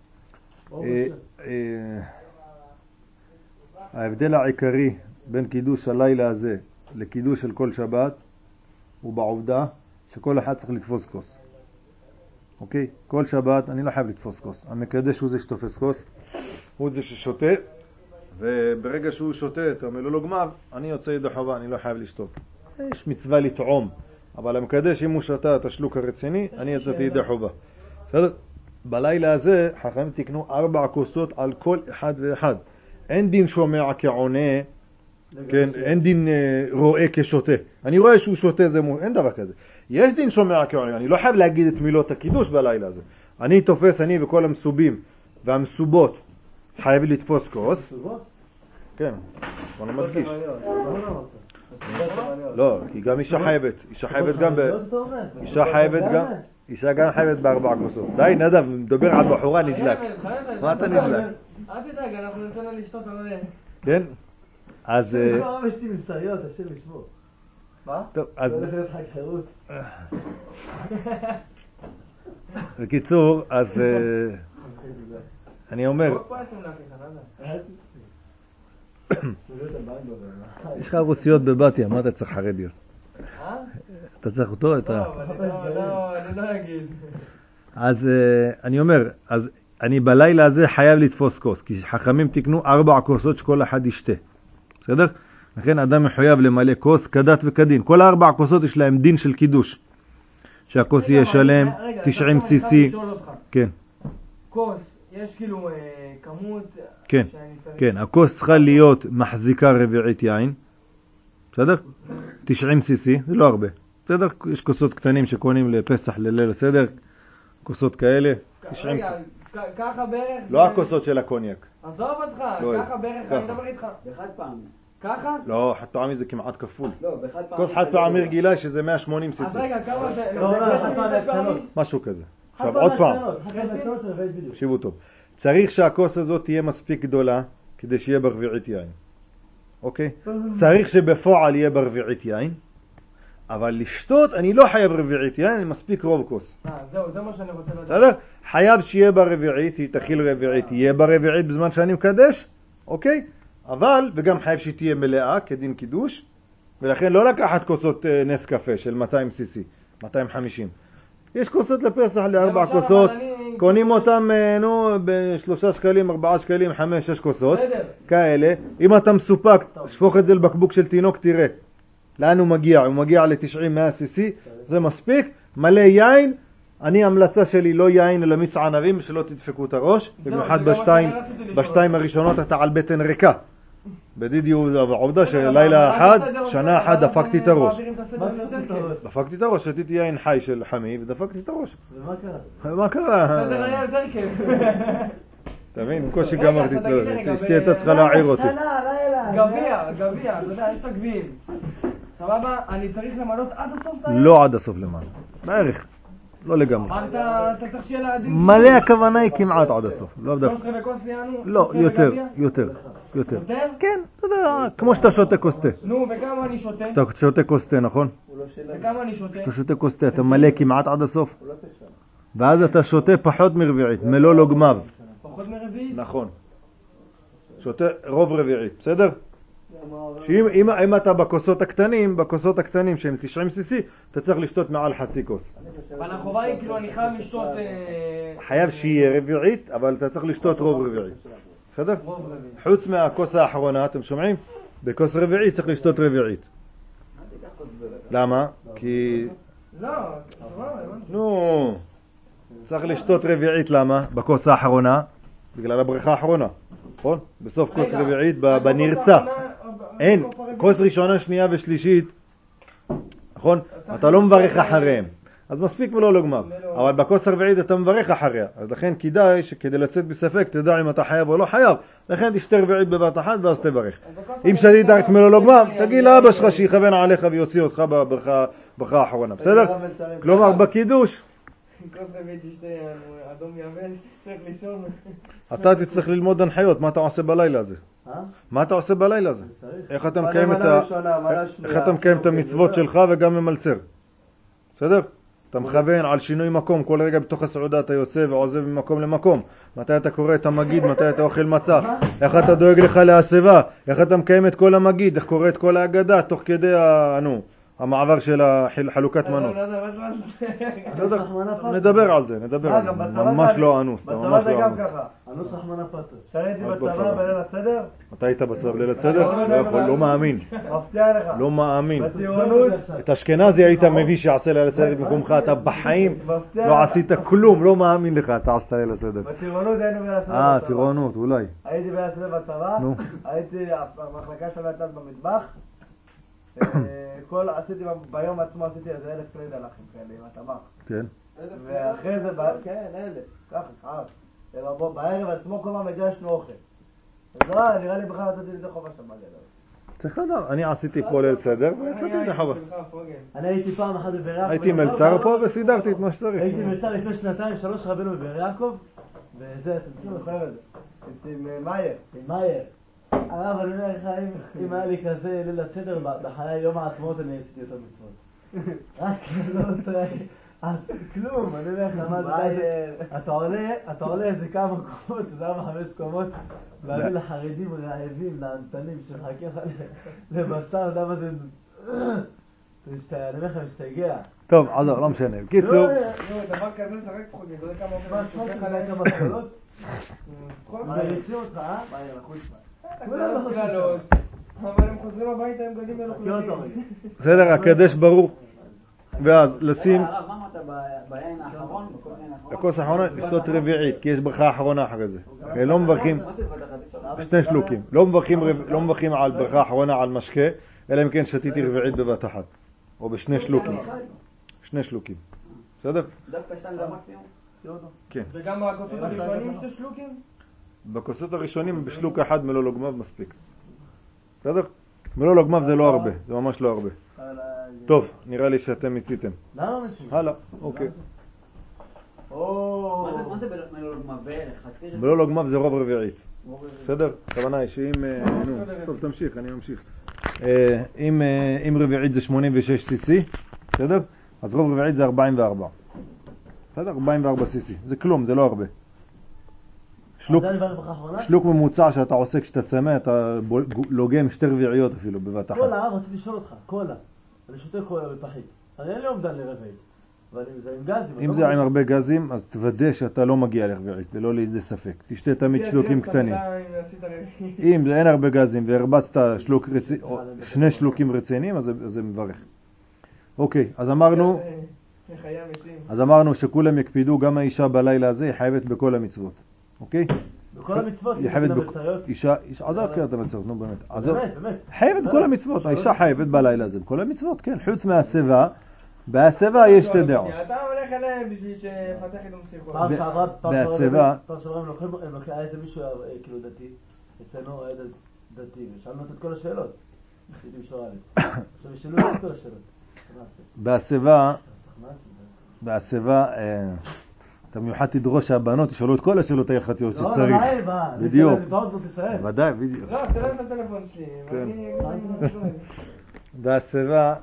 Speaker 1: ההבדל העיקרי בין קידוש הלילה הזה לקידוש של כל שבת הוא בעובדה שכל אחד צריך לתפוס כוס. אוקיי? כל שבת אני לא חייב לתפוס כוס. המקדש הוא זה שתופס כוס, הוא זה ששותה, וברגע שהוא שותה את המלוא לו גמר, אני יוצא ידי חובה, אני לא חייב לשתות. יש מצווה לטעום, אבל המקדש אם הוא שתה את השלוק הרציני, אני יצאתי ידי חובה. בסדר? בלילה הזה חכמים תקנו ארבע כוסות על כל אחד ואחד. אין דין שומע כעונה, כן, אין דין uh, רואה כשותה. אני רואה שהוא שותה, זה מ... אין דבר כזה. יש דין שומע כעונה, אני לא חייב להגיד את מילות הקידוש בלילה הזה. אני תופס, אני וכל המסובים והמסובות חייב לתפוס כוס. כן, בוא נמדגיש. לא, כי גם אישה חייבת, אישה חייבת גם ב... אישה חייבת גם, אישה גם חייבת בארבע כוסות. די, נדב, מדבר על בחורה נדלק. מה אתה נדלק?
Speaker 4: אל תדאג, אנחנו ניתן לה לשתות על זה.
Speaker 1: כן? אז...
Speaker 3: לשמוע אבא שלי מבשריות, השם לשמור.
Speaker 4: מה?
Speaker 1: טוב, אז...
Speaker 3: זה הולך להיות חג חירות.
Speaker 1: בקיצור, אז... אני אומר... יש לך רוסיות בבתיה, מה אתה צריך חרדיות?
Speaker 4: אה?
Speaker 1: אתה צריך אותו?
Speaker 4: לא, אבל אני לא אגיד.
Speaker 1: אז אני אומר, אז אני בלילה הזה חייב לתפוס כוס, כי חכמים תקנו ארבע כוסות שכל אחד ישתה. בסדר? לכן אדם מחויב למלא כוס כדת וכדין. כל הארבע כוסות יש להם דין של קידוש. שהכוס יהיה שלם, תשעים סי סי. כן.
Speaker 4: כוס, יש כאילו כמות...
Speaker 1: כן, כן. הכוס צריכה להיות מחזיקה רביעית יין. בסדר? תשעים סי סי, זה לא הרבה. בסדר? יש כוסות קטנים שקונים לפסח, לליל הסדר. כוסות כאלה, תשעים סי סי.
Speaker 4: ככה בערך...
Speaker 1: לא הכוסות של הקוניאק.
Speaker 4: עזוב אותך, ככה בערך, אני מדבר איתך.
Speaker 5: בחד פעם.
Speaker 4: ככה?
Speaker 1: לא, חד פעמי זה כמעט כפול.
Speaker 5: לא, בחד פעם.
Speaker 1: כוס חד פעמי רגילה שזה מאה ושמונים סי סי.
Speaker 4: אז רגע, כמה זה...
Speaker 3: לא, לא, חד פעמי הקטנות.
Speaker 1: משהו כזה. עכשיו עוד פעם. תקשיבו טוב. צריך שהכוס הזאת תהיה מספיק גדולה כדי שיהיה ברביעית יין. אוקיי? צריך שבפועל יהיה ברביעית יין, אבל לשתות אני לא חייב רביעית יין, אני מספיק רוב כוס.
Speaker 4: אה, זהו, זה מה שאני רוצה לדעת.
Speaker 1: בסדר? חייב שיהיה ברביעית, היא תכיל רביעית, יהיה ברביעית בזמן שאני מקדש, אוקיי? אבל, וגם חייב שהיא תהיה מלאה כדין קידוש, ולכן לא לקחת כוסות נס קפה של מאתיים סי סי, מאתיים וחמישים. יש כוסות לפסח לארבע כוסות, קונים אותם, נו, בשלושה שקלים, ארבעה שקלים, חמש, שש כוסות, כאלה. אם אתה מסופק, שפוך את זה לבקבוק של תינוק, תראה. לאן הוא מגיע? הוא מגיע ל-תשעים מאה סי סי, זה מספיק. מלא יין, אני המלצה שלי לא יין אלא מיץ ענבים, שלא תדפקו את הראש, במיוחד בשתיים, בשתיים הראשונות אתה על בטן ריקה. בדידיו זה עובדה שלילה אחד, שנה אחת דפקתי את הראש. דפקתי את הראש, שתיתי יין חי של חמי ודפקתי את הראש.
Speaker 3: ומה קרה?
Speaker 1: מה קרה?
Speaker 4: בסדר היה יותר כיף.
Speaker 1: תבין, בקושי גמרתי את זה, אשתי הייתה צריכה להעיר אותי.
Speaker 4: גביע, גביע, אתה יודע, יש את הגביעים. סבבה, אני צריך למלות עד הסוף?
Speaker 1: לא עד הסוף למעלה, בערך, לא לגמרי.
Speaker 4: אתה צריך שיהיה לה עדין?
Speaker 1: מלא הכוונה היא כמעט עד הסוף, לא
Speaker 4: שלוש רבעי כוס ליאנו?
Speaker 1: לא, יותר, יותר, יותר. כן, אתה יודע, כמו שאתה שותה כוס תה.
Speaker 4: נו, וכמה אני שותה?
Speaker 1: אתה שותה כוס תה, נכון?
Speaker 4: וכמה אני שותה?
Speaker 1: כשאתה שותה כוס תה, אתה מלא כמעט עד הסוף. ואז אתה שותה פחות מרביעית, מלוא לוגמיו.
Speaker 4: פחות מרביעית?
Speaker 1: נכון. שותה רוב רביעית, בסדר? שאם אם, אם אתה בכוסות הקטנים, בכוסות הקטנים שהם תשעים סי סי, אתה צריך לשתות מעל חצי כוס.
Speaker 4: אבל החובה היא כאילו אני חייב לשתות...
Speaker 1: חייב שיהיה רביעית, אבל אתה צריך לשתות רוב רביעית. בסדר? חוץ מהכוס האחרונה, אתם שומעים? בכוס רביעית צריך לשתות רביעית. למה? כי...
Speaker 4: לא,
Speaker 1: נו, צריך לשתות רביעית, למה? בכוס האחרונה, בגלל הבריכה האחרונה. נכון? בסוף כוס רביעית בנרצה. אין, כוס ראשונה, שנייה ושלישית, נכון? אתה לא מברך אחריהם. אז מספיק ולא לוגמיו. אבל בכוס הרביעית אתה מברך אחריה. אז לכן כדאי שכדי לצאת בספק תדע אם אתה חייב או לא חייב. לכן תשתה רביעית בבת אחת ואז תברך. אם שתית רק מלא לוגמיו, תגיד לאבא שלך שיכוון עליך ויוציא אותך בברכה האחרונה. בסדר? כלומר בקידוש
Speaker 4: כוס רביעית תשתה אדום יבש, צריך לישון.
Speaker 1: אתה תצטרך ללמוד הנחיות, מה אתה עושה בלילה הזה? מה אתה עושה בלילה הזה? איך אתה מקיים את ה... איך אתה מקיים את המצוות שלך וגם ממלצר? בסדר? אתה מכוון על שינוי מקום, כל רגע בתוך הסעודה אתה יוצא ועוזב ממקום למקום. מתי אתה קורא את המגיד, מתי אתה אוכל מצה, איך אתה דואג לך להסבה, איך אתה מקיים את כל המגיד, איך קורא את כל ההגדה תוך כדי נו, המעבר של חלוקת מנות. נדבר על זה, נדבר על זה. ממש לא אנוס, ממש לא אנוס.
Speaker 3: אנוס רחמנה פטר.
Speaker 2: שהייתי בצבא בליל הסדר?
Speaker 1: אתה היית בצבא בליל הסדר? לא יכול, לא מאמין.
Speaker 2: מפתיע לך.
Speaker 1: לא מאמין.
Speaker 2: בטירונות.
Speaker 1: את אשכנזי היית מביא שיעשה ליל הסדר במקומך, אתה בחיים לא עשית כלום, לא מאמין לך, אתה עשת ליל הסדר.
Speaker 2: בטירונות היינו בליל הסדר.
Speaker 1: אה, טירונות, אולי.
Speaker 2: הייתי בליל הסדר בצבא, הייתי, המחלקה שלנו הייתה במטבח. כל, עשיתי, ביום עצמו עשיתי איזה אלף פרידה לכם כאלה עם הטבח.
Speaker 1: כן.
Speaker 2: ואחרי זה, כן, אלף, ככה, ככה. בערב עצמו כל מה מגשנו אוכל. אז לא, נראה לי בכלל נתתי לי חובה שם בגלל.
Speaker 1: צריך לדעת, אני עשיתי פה ליל סדר ויצאתי ידי חובה.
Speaker 3: אני הייתי פעם אחת בבאר יעקב.
Speaker 1: הייתי מלצר פה וסידרתי את מה שצריך.
Speaker 3: הייתי מלצר לפני שנתיים, שלוש רבנו בבאר יעקב, וזה, אתם צריכים לספר את זה.
Speaker 2: עם מאייר.
Speaker 3: עם מאייר. הרב, אני אומר לך, אם היה לי כזה ליל הסדר, בחיי יום העצמאות אני עשיתי יותר מצוות. רק לא תראה, אז כלום, אני אומר לך, מה זה, אתה עולה, אתה עולה איזה כמה קומות, זה ארבע חמש קומות, להביא לחרדים רעבים, לאנטנים, שמחכים לך לבשר, למה זה, אני אומר לך, משתגע.
Speaker 1: טוב, עזור, לא משנה. בקיצור,
Speaker 2: לא, דבר כזה זה רק צחוקים, זה כמה אופן.
Speaker 3: מה, צחוקים עליי כמה סקולות? מריצים אותך, אה?
Speaker 2: מאייר, החוץ מה.
Speaker 3: כולם לא חושבים
Speaker 2: אבל הם חוזרים הביתה, הם גדים מלוכלכים.
Speaker 1: בסדר, הקדש ברור. ואז לשים...
Speaker 5: הרב, מה אמרת ביין האחרון? בכוס היין האחרון?
Speaker 1: הכוס האחרונה, לשתות רביעית, כי יש ברכה אחרונה אחרי זה. לא מברכים, שני שלוקים. לא מברכים על ברכה אחרונה על משקה, אלא אם כן שתיתי רביעית בבת אחת. או בשני שלוקים. שני שלוקים. בסדר?
Speaker 5: דווקא שתיים זה המקסימום?
Speaker 1: כן.
Speaker 4: וגם בכוסות הראשונים שתי שלוקים?
Speaker 1: בכוסות הראשונים בשלוק אחד מלוא לוגמב מספיק. בסדר? מלוא לוגמב זה לא הרבה, זה ממש לא הרבה. טוב, נראה לי שאתם מציתם.
Speaker 3: למה מציתם?
Speaker 1: הלאה, אוקיי.
Speaker 5: מה זה מלוא לוגמב? חצי רביעית?
Speaker 1: מלוא לוגמב זה רוב רביעית. בסדר? הכוונה היא שאם... נו, טוב, תמשיך, אני ממשיך. אם רביעית זה שמונים ושש סי סי, בסדר? אז רוב רביעית זה ארבעים וארבע. בסדר? ארבעים וארבע סי סי. זה כלום, זה לא הרבה. שלוק ממוצע שאתה עושה כשאתה צמא, אתה לוגם שתי רביעיות אפילו בבת אחת.
Speaker 3: קולה, רציתי לשאול אותך, קולה. אני שותה קולה בפחית. אני אין לי עומדן לרביעית. אבל אם זה עם גזים...
Speaker 1: אם זה עם הרבה גזים, אז תוודא שאתה לא מגיע לרביעית, ולא לידי ספק. תשתה תמיד שלוקים קטנים. אם אין הרבה גזים והרבצת שני שלוקים רציניים, אז זה מברך. אוקיי, אז אמרנו... אז אמרנו שכולם יקפידו, גם האישה בלילה הזה היא חייבת בכל המצוות. אוקיי?
Speaker 3: בכל המצוות,
Speaker 1: היא חייבת במצוות. אישה, עזוב כן את המצוות, נו באמת.
Speaker 3: באמת, באמת.
Speaker 1: חייבת בכל המצוות, האישה חייבת בלילה הזה, בכל המצוות, כן. חוץ מהסבה, בהסבה יש שתי דעות.
Speaker 4: אתה הולך אליהם בשביל שפתח את המשיכות.
Speaker 3: פעם שעברה,
Speaker 1: בהסבה...
Speaker 3: פעם שעברה הם לוקחים, היה איזה מישהו כאילו דתי, אצלנו היה דתי, ושאלנו את כל השאלות. הייתי משורה עליו. עכשיו ישאלו את כל השאלות.
Speaker 1: בהסבה, בהסבה... אתה מיוחד תדרוש שהבנות ישאלו את כל השאלות ההלכתיות שצריך.
Speaker 3: לא, לא, לא,
Speaker 1: בדיוק.
Speaker 3: לא תסיים.
Speaker 1: ודאי, בדיוק.
Speaker 4: לא, תראה את הטלפון שלי.
Speaker 1: בהסבה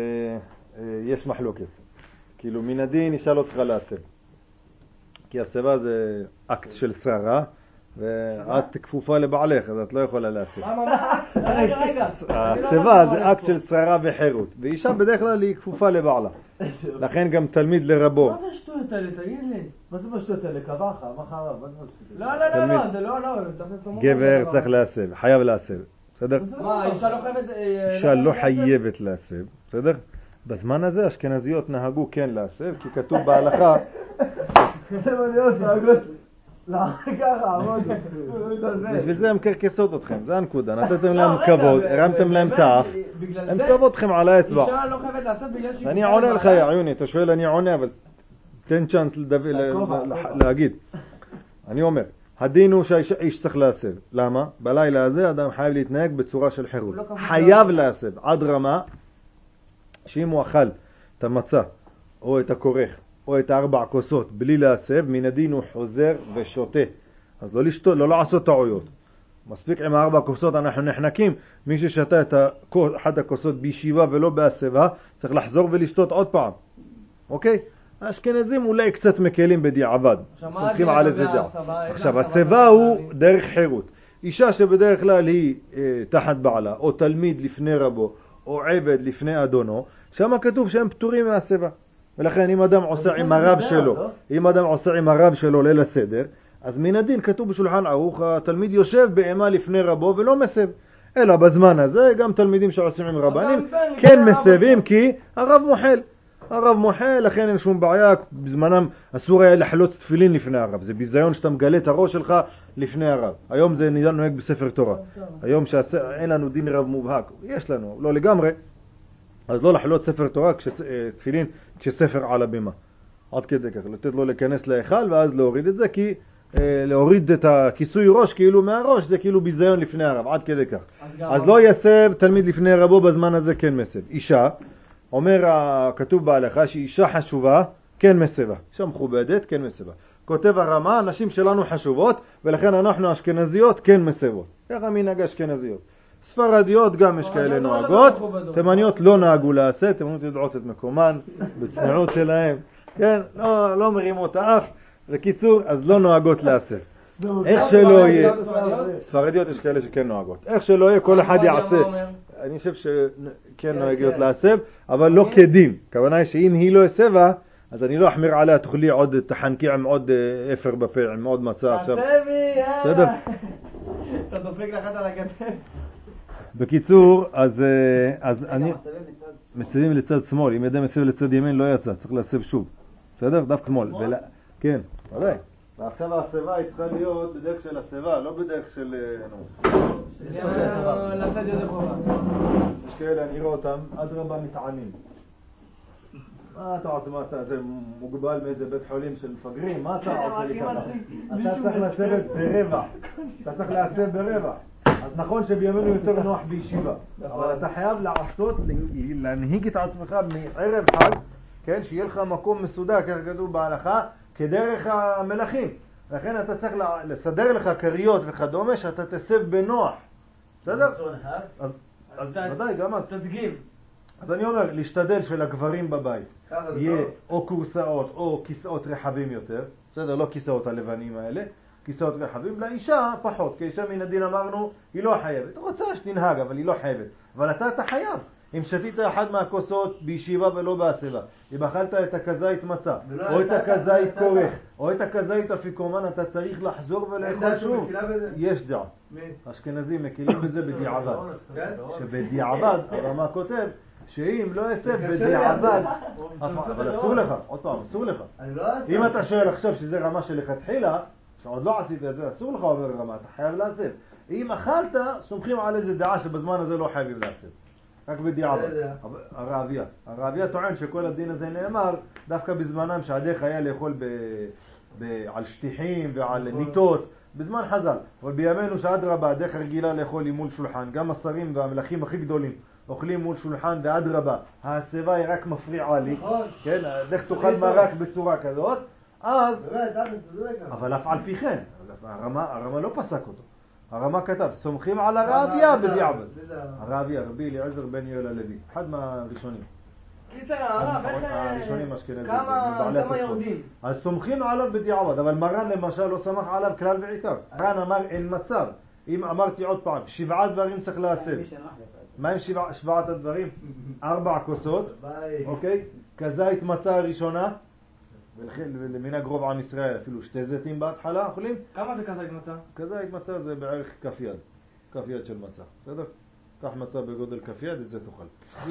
Speaker 1: יש מחלוקת. כאילו מן הדין ישאל אותך להסב. כי הסבה זה אקט של שרה, ואת כפופה לבעלך, אז את לא יכולה להסב.
Speaker 3: רגע, רגע.
Speaker 1: הסבה זה אקט של שרה וחירות, ואישה בדרך כלל היא כפופה לבעלה. לכן גם תלמיד לרבו.
Speaker 3: מה זה השטויות האלה? תגיד לי. מה זה השטויות האלה? קבחה, מה חרב? מה זה השטויות
Speaker 4: האלה? לא, לא, לא, זה לא, לא.
Speaker 1: גבר צריך להסב, חייב להסב. בסדר?
Speaker 4: מה, אישה לא חייבת...
Speaker 1: אישה לא חייבת להסב, בסדר? בזמן הזה אשכנזיות נהגו כן להסב, כי כתוב בהלכה...
Speaker 3: תימניות נהגות... לא, ככה, עמוד.
Speaker 1: בשביל זה הם קרקסות אתכם, זה הנקודה. נתתם להם כבוד, הרמתם להם תח, הם סוב אתכם על האצבע.
Speaker 4: אישה לא חייבת לעשות בגלל שהיא...
Speaker 1: אני עונה לך, יעיוני, אתה שואל, אני עונה, אבל תן צ'אנס להגיד. אני אומר, הדין הוא שהאיש צריך להסב. למה? בלילה הזה אדם חייב להתנהג בצורה של חירות. חייב להסב, עד רמה שאם הוא אכל את המצה או את הכורך או את הארבע כוסות בלי להסב, מן הדין הוא חוזר ושותה. אז לא לשתות, לא לעשות טעויות. מספיק עם הארבע כוסות אנחנו נחנקים. מי ששתה את אחת הכוסות בישיבה ולא בהסבה, צריך לחזור ולשתות עוד פעם. אוקיי? האשכנזים אולי קצת מקלים בדיעבד. סומכים על איזה דעה. עכשיו, הסבה הוא דרך חירות. אישה שבדרך כלל היא אה, תחת בעלה, או תלמיד לפני רבו, או עבד לפני אדונו, שם כתוב שהם פטורים מהסבה. ולכן אם אדם עושה עם הרב שלו, אם אדם עושה עם הרב שלו ליל הסדר, אז מן הדין כתוב בשולחן ערוך, התלמיד יושב באמה לפני רבו ולא מסב. אלא בזמן הזה גם תלמידים שעושים עם רבנים כן מסבים, כי הרב מוחל. הרב מוחל, לכן אין שום בעיה, בזמנם אסור היה לחלוץ תפילין לפני הרב. זה ביזיון שאתה מגלה את הראש שלך לפני הרב. היום זה נוהג בספר תורה. היום שאין לנו דין רב מובהק, יש לנו, לא לגמרי. אז לא לחלוץ ספר תורה, תפילין, כשספר על הבימה. עד כדי כך, לתת לו להיכנס להיכל ואז להוריד את זה, כי אה, להוריד את הכיסוי ראש כאילו מהראש, זה כאילו ביזיון לפני הרב, עד כדי כך. אז לא יסב תלמיד לפני רבו בזמן הזה כן מסב. אישה, אומר הכתוב בהלכה שאישה חשובה, כן מסבה. אישה מכובדת, כן מסבה. כותב הרמה, נשים שלנו חשובות, ולכן אנחנו אשכנזיות כן מסבות. איך המנהג אשכנזיות? ספרדיות גם יש כאלה נוהגות, תימניות לא נהגו לעשות, תימניות יודעות את מקומן, בצניעות שלהם, כן, לא, לא מרימות האף, בקיצור, אז לא נוהגות לעשות. איך שלא יהיה, ספרדיות יש כאלה שכן נוהגות, איך שלא יהיה, כל אחד יעשה, אני חושב שכן נוהגות לעשות, אבל לא כדין, הכוונה היא שאם היא לא הסבה, אז אני לא אחמיר עליה, תאכלי עוד תחנקי עם עוד אפר בפה, עם עוד מצה עכשיו. בסדר?
Speaker 4: אתה דופק לך על הכתף.
Speaker 1: בקיצור, אז, אז אני... מצבים לצד שמאל, אם ידע מסב לצד ימין לא יצא, צריך להסב שוב. בסדר? דווקא שמאל. כן, ודאי. ועכשיו ההסבה היא צריכה להיות בדרך של הסבה, לא בדרך של...
Speaker 4: לצד ידי חובה.
Speaker 1: יש כאלה, אני רואה אותם, עד רבה מתענים. מה אתה עושה? מה אתה? זה מוגבל מאיזה בית חולים של מפגרים? מה אתה עושה לי ככה? אתה צריך לשבת ברבע. אתה צריך להסב ברבע. אז נכון שבימינו יותר נוח בישיבה, אבל אתה חייב לעשות, להנהיג את עצמך מערב חג, כן, שיהיה לך מקום מסודר, כך כתוב בהלכה, כדרך המלכים. לכן אתה צריך לסדר לך קריות וכדומה, שאתה תסב בנוח. בסדר? אז ודאי, גם אז.
Speaker 4: תדגים.
Speaker 1: אז אני אומר, להשתדל של הגברים בבית, יהיה או קורסאות או כיסאות רחבים יותר, בסדר? לא כיסאות הלבנים האלה, כיסאות רחבים, לאישה פחות, כי אישה מן הדין אמרנו, היא לא חייבת. אתה רוצה שתנהג, אבל היא לא חייבת. אבל אתה, אתה חייב. אם שתית אחד מהכוסות בישיבה ולא בהסבה, אם אכלת את הכזית מצה, או את הכזית כורך, או את הכזית אפיקומן, אתה צריך לחזור ולאכול שוב. יש דעה. אשכנזים מקילים בזה בדיעבד. שבדיעבד, הרמה כותב, שאם לא יסב בדיעבד, אבל אסור לך, עוד פעם, אסור לך. אם אתה שואל עכשיו שזה רמה שלכתחילה, שעוד לא עשית את זה, אסור לך אומר רמה, אתה חייב להסב. אם אכלת, סומכים על איזה דעה שבזמן הזה לא חייבים להסב. רק בדיעבד. הרעביה. הרעביה טוען שכל הדין הזה נאמר דווקא בזמנם שהדרך היה לאכול ב... ב... על שטיחים ועל ניטות, בזמן חז"ל. אבל בימינו שעד רבה, הדרך הרגילה לאכול היא מול שולחן, גם השרים והמלכים הכי גדולים אוכלים מול שולחן ועד רבה. ההסבה היא רק מפריעה לי, כן? הדרך תאכל מרק בצורה כזאת, אז... אבל אף על פי כן, הרמה, הרמה לא פסק אותו. הרמה כתב, סומכים על הרעביה בדיעבד. הרעביה, רבי אליעזר בן יואל הלוי, אחד מהראשונים.
Speaker 4: קיצר, הרב, איך...
Speaker 1: הראשונים אשכנזים.
Speaker 4: כמה יהודים?
Speaker 1: אז סומכים עליו בדיעבד, אבל מרן למשל לא סמך עליו כלל ועיקר. מרן אמר אין מצב. אם אמרתי עוד פעם, שבעה דברים צריך להסב. מה עם שבע, שבעת הדברים? ארבע כוסות, אוקיי? כזית מצה הראשונה, ולכן למנהג רוב עם ישראל אפילו שתי זיתים בהתחלה אוכלים.
Speaker 4: כמה זה כזית מצה?
Speaker 1: כזית מצה זה בערך כף יד, כף יד של מצה, בסדר? קח מצה בגודל כף יד, את זה תאכל.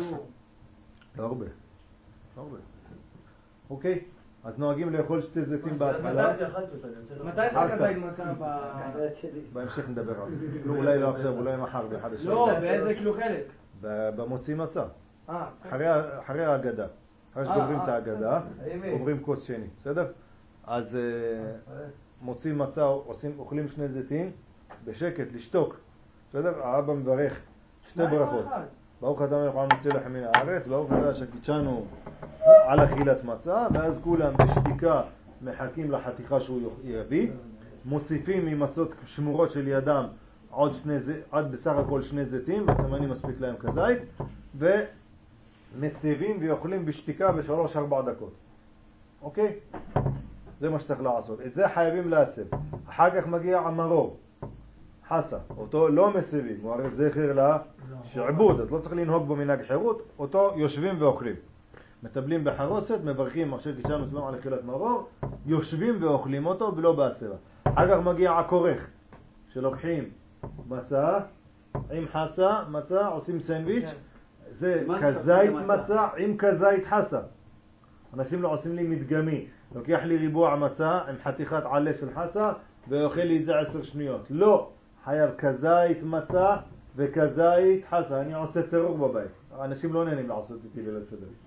Speaker 1: לא הרבה, לא הרבה. אוקיי? אז נוהגים לאכול שתי זיתים בהתחלה.
Speaker 4: מתי זה כזית מצה?
Speaker 1: בהמשך נדבר על זה. אולי לא עכשיו, אולי מחר באחד השנים.
Speaker 4: לא, באיזה כאילו חלק?
Speaker 1: במוציא מצה.
Speaker 4: אה.
Speaker 1: אחרי ההגדה. אחרי שגומרים את ההגדה, עוברים כוס שני, בסדר? אז מוצאים מצה, אוכלים שני זיתים, בשקט, לשתוק, בסדר? האבא מברך שתי ברכות. ברוך אתה מלך העולם מציל לכם מן הארץ, ברוך אתה שקידשנו על אכילת מצה, ואז כולם בשתיקה מחכים לחתיכה שהוא יביא, מוסיפים ממצות שמורות של ידם עוד שני, עד בסך הכל שני זיתים, התימני מספיק להם כזית, ו... מסיבים ואוכלים בשתיקה בשלוש ארבע דקות. אוקיי? זה מה שצריך לעשות. את זה חייבים להסב. אחר כך מגיע המרור. חסה. אותו לא מסיבים. הוא הרי זכר לשעבוד. אז לא צריך לנהוג בו מנהג חירות. אותו יושבים ואוכלים. מטבלים בחרוסת, מברכים עכשיו כשאנו מסבירים על אכילת מרור, יושבים ואוכלים אותו ולא בהסבה. אחר כך מגיע הכורך. שלוקחים מצה עם חסה, מצה, עושים סנדוויץ'. זה כזית מצה עם כזית חסה. אנשים לא עושים לי מדגמי. לוקח לי ריבוע מצה עם חתיכת עלה של חסה ואוכל לי את זה עשר שניות. לא. חייב כזית מצה וכזית חסה. אני עושה טרור בבית. אנשים לא נהנים לעשות איתי ליל סדר.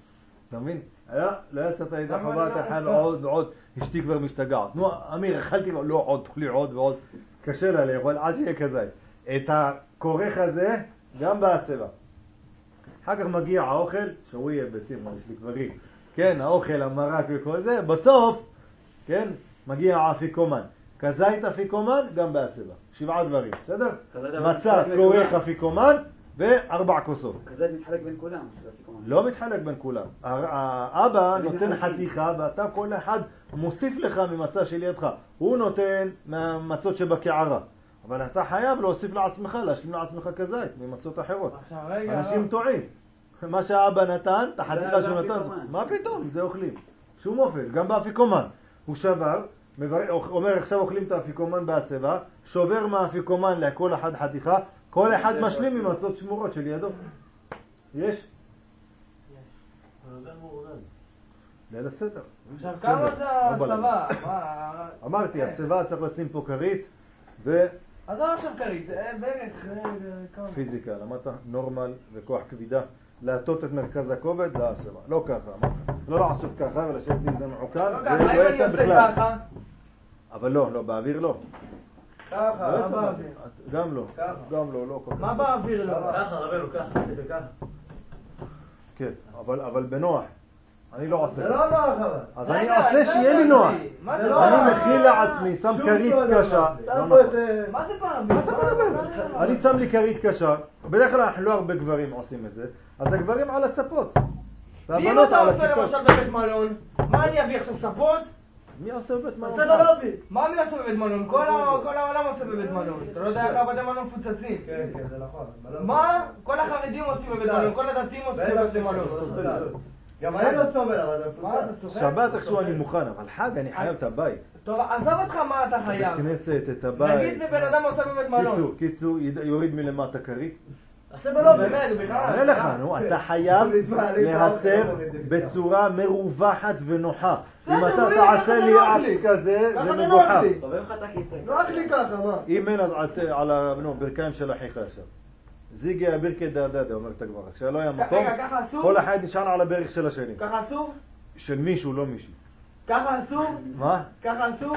Speaker 1: אתה מבין? לא, לא יצאת ידי חובה, אתה חייב עוד ועוד, אשתי כבר משתגעת. נו, אמיר, אכלתי, לא עוד, תאכלי עוד ועוד. קשה לה לאכול עד שיהיה כזה. את הכורך הזה, גם בהסבה. אחר כך מגיע האוכל, שהוא יהיה ביצים, יש לי גברים. כן, האוכל, המרק וכל זה, בסוף, כן, מגיע האפיקומן. כזית אפיקומן, גם בהסבה. שבעה דברים, בסדר? מצה, כורך אפיקומן, וארבע כוסות.
Speaker 5: כזית מתחלק בין כולם, אפיקומן.
Speaker 1: לא מתחלק בין כולם. האבא נותן חתיכה, ואתה כל אחד מוסיף לך ממצה שלידך. הוא נותן מהמצות שבקערה. אבל אתה חייב להוסיף לעצמך, להשלים לעצמך כזית, ממצות אחרות. אנשים טועים. מה שהאבא נתן, את החתיכה שהוא נתן, מה פתאום? זה אוכלים. שום אופן, גם באפיקומן. הוא שבר, אומר עכשיו אוכלים את האפיקומן בהסבה, שובר מהאפיקומן לכל אחד חתיכה, כל אחד משלים ממצות שמורות של ידו. יש? יש. ליל הסדר.
Speaker 4: עכשיו כמה זה הסבה?
Speaker 1: אמרתי, הסבה צריך לשים פה כרית ו...
Speaker 4: אז לא עכשיו כרית, בערך כמה?
Speaker 1: פיזיקה, למדת נורמל וכוח כבידה. להטות את מרכז הכובד להסבה. לא ככה, לא לעשות ככה ולשבת עם זה מעוקל.
Speaker 4: לא ככה, אם אני עושה ככה?
Speaker 1: אבל לא, לא, באוויר לא.
Speaker 4: ככה, מה באוויר?
Speaker 1: גם לא, גם לא, לא כל כך.
Speaker 4: מה באוויר לא?
Speaker 3: ככה, רבנו, ככה, זה ככה.
Speaker 1: כן, אבל בנוח. אני לא עושה.
Speaker 2: זה לא נוח אבל.
Speaker 1: אז אני עושה שיהיה לי נוח. אני מכיל לעצמי, שם כרית קשה.
Speaker 4: מה זה באוויר?
Speaker 1: אני שם לי כרית קשה. בדרך כלל אנחנו לא הרבה גברים עושים את זה. אז הגברים על הספות.
Speaker 4: ואם אתה עושה למשל בבית מלון, מה אני אביא עכשיו ספות?
Speaker 1: מי עושה בבית מלון?
Speaker 4: זה לא אבי. מה מי עושה בבית מלון? כל העולם עושה בבית מלון. אתה לא יודע איך בתי מלון מפוצצים.
Speaker 2: כן, כן, זה נכון.
Speaker 4: מה? כל החרדים עושים בבית מלון, כל הדתיים עושים בבית מלון.
Speaker 2: גם אני לא סובל, אבל זה מפוצץ.
Speaker 1: שבת איכשהו אני מוכן, אבל חג אני חייב את הבית.
Speaker 4: טוב, עזוב אותך מה אתה חייב.
Speaker 1: את הכנסת, את הבית.
Speaker 4: נגיד זה בן אדם עושה בבית מלון.
Speaker 1: קיצור, קיצור, יוריד מלמטה כרית.
Speaker 4: עשה בלוב, באמת, בכלל.
Speaker 1: אני לך, נו, אתה חייב להסב בצורה מרווחת ונוחה. אם אתה תעשה לי אף כזה, זה מגוחך.
Speaker 2: נוח לי ככה, מה?
Speaker 1: אם אין אז על הברכיים של אחיך עכשיו. זיגי הבירקי דאדאדה, אומרת הגמרא. כשלא היה מקום, כל אחד נשען על הברך של השני.
Speaker 4: ככה אסור?
Speaker 1: של מישהו, לא מישהו.
Speaker 4: ככה אסור?
Speaker 1: מה?
Speaker 4: ככה אסור?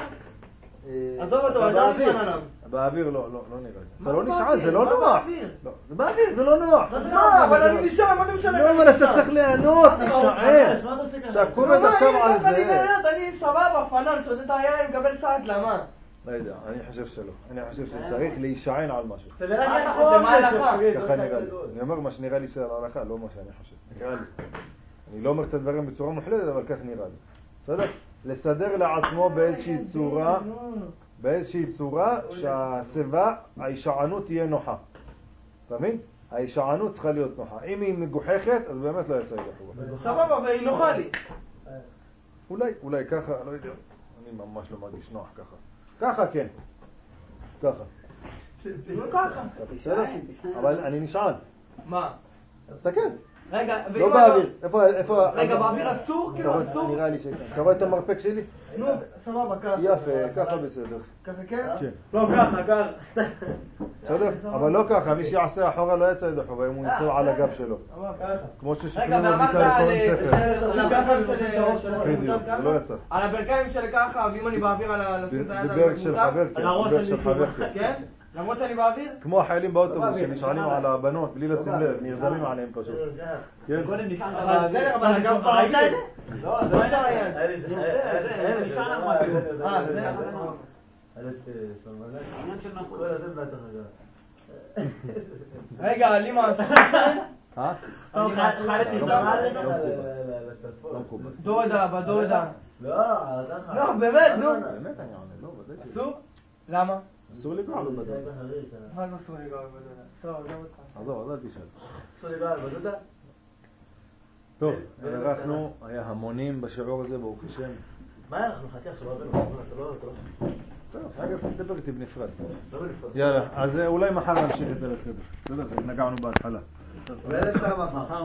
Speaker 4: עזוב אותו, אני לא נשען עליו.
Speaker 1: באוויר לא, לא, לא נראה לי.
Speaker 4: מה
Speaker 1: אתה לא נשען,
Speaker 4: באוויר?
Speaker 1: זה לא
Speaker 4: מה
Speaker 1: נוח.
Speaker 4: באוויר?
Speaker 1: לא, זה באוויר, זה לא נוח.
Speaker 4: אז מה? אבל אני נשען, מה אתה משנה?
Speaker 1: לא, אבל אתה צריך ליהנות, נשען. שהכובד עכשיו על
Speaker 4: מה, אני
Speaker 1: זה.
Speaker 4: נהנות, אני סבבה, פנן, שותה את היין, מקבל סעד, למה?
Speaker 1: לא יודע, אני חושב שלא. אני חושב שצריך להישען על משהו.
Speaker 4: מה אתה חושב, מה ההלכה?
Speaker 1: ככה נראה לי. אני אומר מה שנראה לי של ההלכה, לא מה שאני חושב. נראה לי. אני לא אומר את הדברים בצורה מוחלטת, אבל כך נראה לי. בסדר? לסדר לעצמו באיזושהי צורה, באיזושהי צורה שהסבה, ההישענות תהיה נוחה. אתה מבין? ההישענות צריכה להיות נוחה. אם היא מגוחכת, אז באמת לא יצא ידחו.
Speaker 4: סבבה, והיא נוחה לי.
Speaker 1: אולי, אולי ככה, לא יודע. אני ממש לא מרגיש נוח ככה. ככה כן. ככה.
Speaker 4: לא ככה.
Speaker 1: בסדר? אבל אני נשען.
Speaker 4: מה?
Speaker 1: תסתכל.
Speaker 4: רגע,
Speaker 1: לא באוויר. איפה, איפה...
Speaker 4: רגע, באוויר אסור? כאילו אסור?
Speaker 1: נראה לי שכן. אתה רואה את המרפק שלי?
Speaker 4: נו, סבבה, ככה.
Speaker 1: יפה, ככה בסדר.
Speaker 4: ככה כן?
Speaker 1: כן.
Speaker 3: לא ככה, ככה.
Speaker 1: בסדר? אבל לא ככה, מי שיעשה אחורה לא יצא ידחו, ואם הוא ייסע על הגב שלו. כמו
Speaker 4: רגע,
Speaker 1: ששכנו
Speaker 4: ואמרת
Speaker 1: בביתה
Speaker 4: על
Speaker 1: לקוראים ספר.
Speaker 4: הברכיים של...
Speaker 1: בדיוק, זה לא יצא.
Speaker 4: על הברכיים של ככה, ואם אני באוויר על לשים את היד על
Speaker 1: בברך של חבר, כן.
Speaker 3: על הראש
Speaker 1: בברך
Speaker 3: של
Speaker 1: של חבר,
Speaker 3: מישהו.
Speaker 1: כן.
Speaker 4: כן? למרות שאני באוויר?
Speaker 1: כמו החיילים באוטובוס שנשענים על הבנות בלי לשים לב, נרדמים עליהם פשוט. כן?
Speaker 3: קודם נשען
Speaker 4: אבל בסדר, אבל גם באוויר.
Speaker 3: לא,
Speaker 4: לא אפשר היד.
Speaker 3: אין, נשען על מה.
Speaker 4: אה, זה...
Speaker 3: העניין של נוחות. כל הזה בטח רגע.
Speaker 4: רגע, לימה, אסור לשען?
Speaker 1: אה?
Speaker 3: טוב, חייבת להתדמה עלינו?
Speaker 1: לא מקובל.
Speaker 4: דודה, בדודה.
Speaker 3: לא,
Speaker 4: לא, באמת, נו.
Speaker 1: באמת אני עונה, לא, ודאי ש...
Speaker 4: אסור? למה?
Speaker 1: אסור לגוע בבדודה.
Speaker 4: מה זה אסור לגוע בדודה? טוב, עזוב אותך.
Speaker 1: עזוב, אז אל תשאל.
Speaker 3: אסור לגוע בדודה?
Speaker 1: טוב, אנחנו, היה המונים בשיעור הזה, ברוך השם.
Speaker 3: מה אנחנו חכה עכשיו רבנו? אתה לא... אתה לא...
Speaker 1: טוב, אגב, תדבר איתי בנפרד.
Speaker 3: לא בנפרד.
Speaker 1: יאללה, אז אולי מחר נמשיך את זה לסדר. בסדר, נגענו בהתחלה.
Speaker 2: ואלה שם מחר.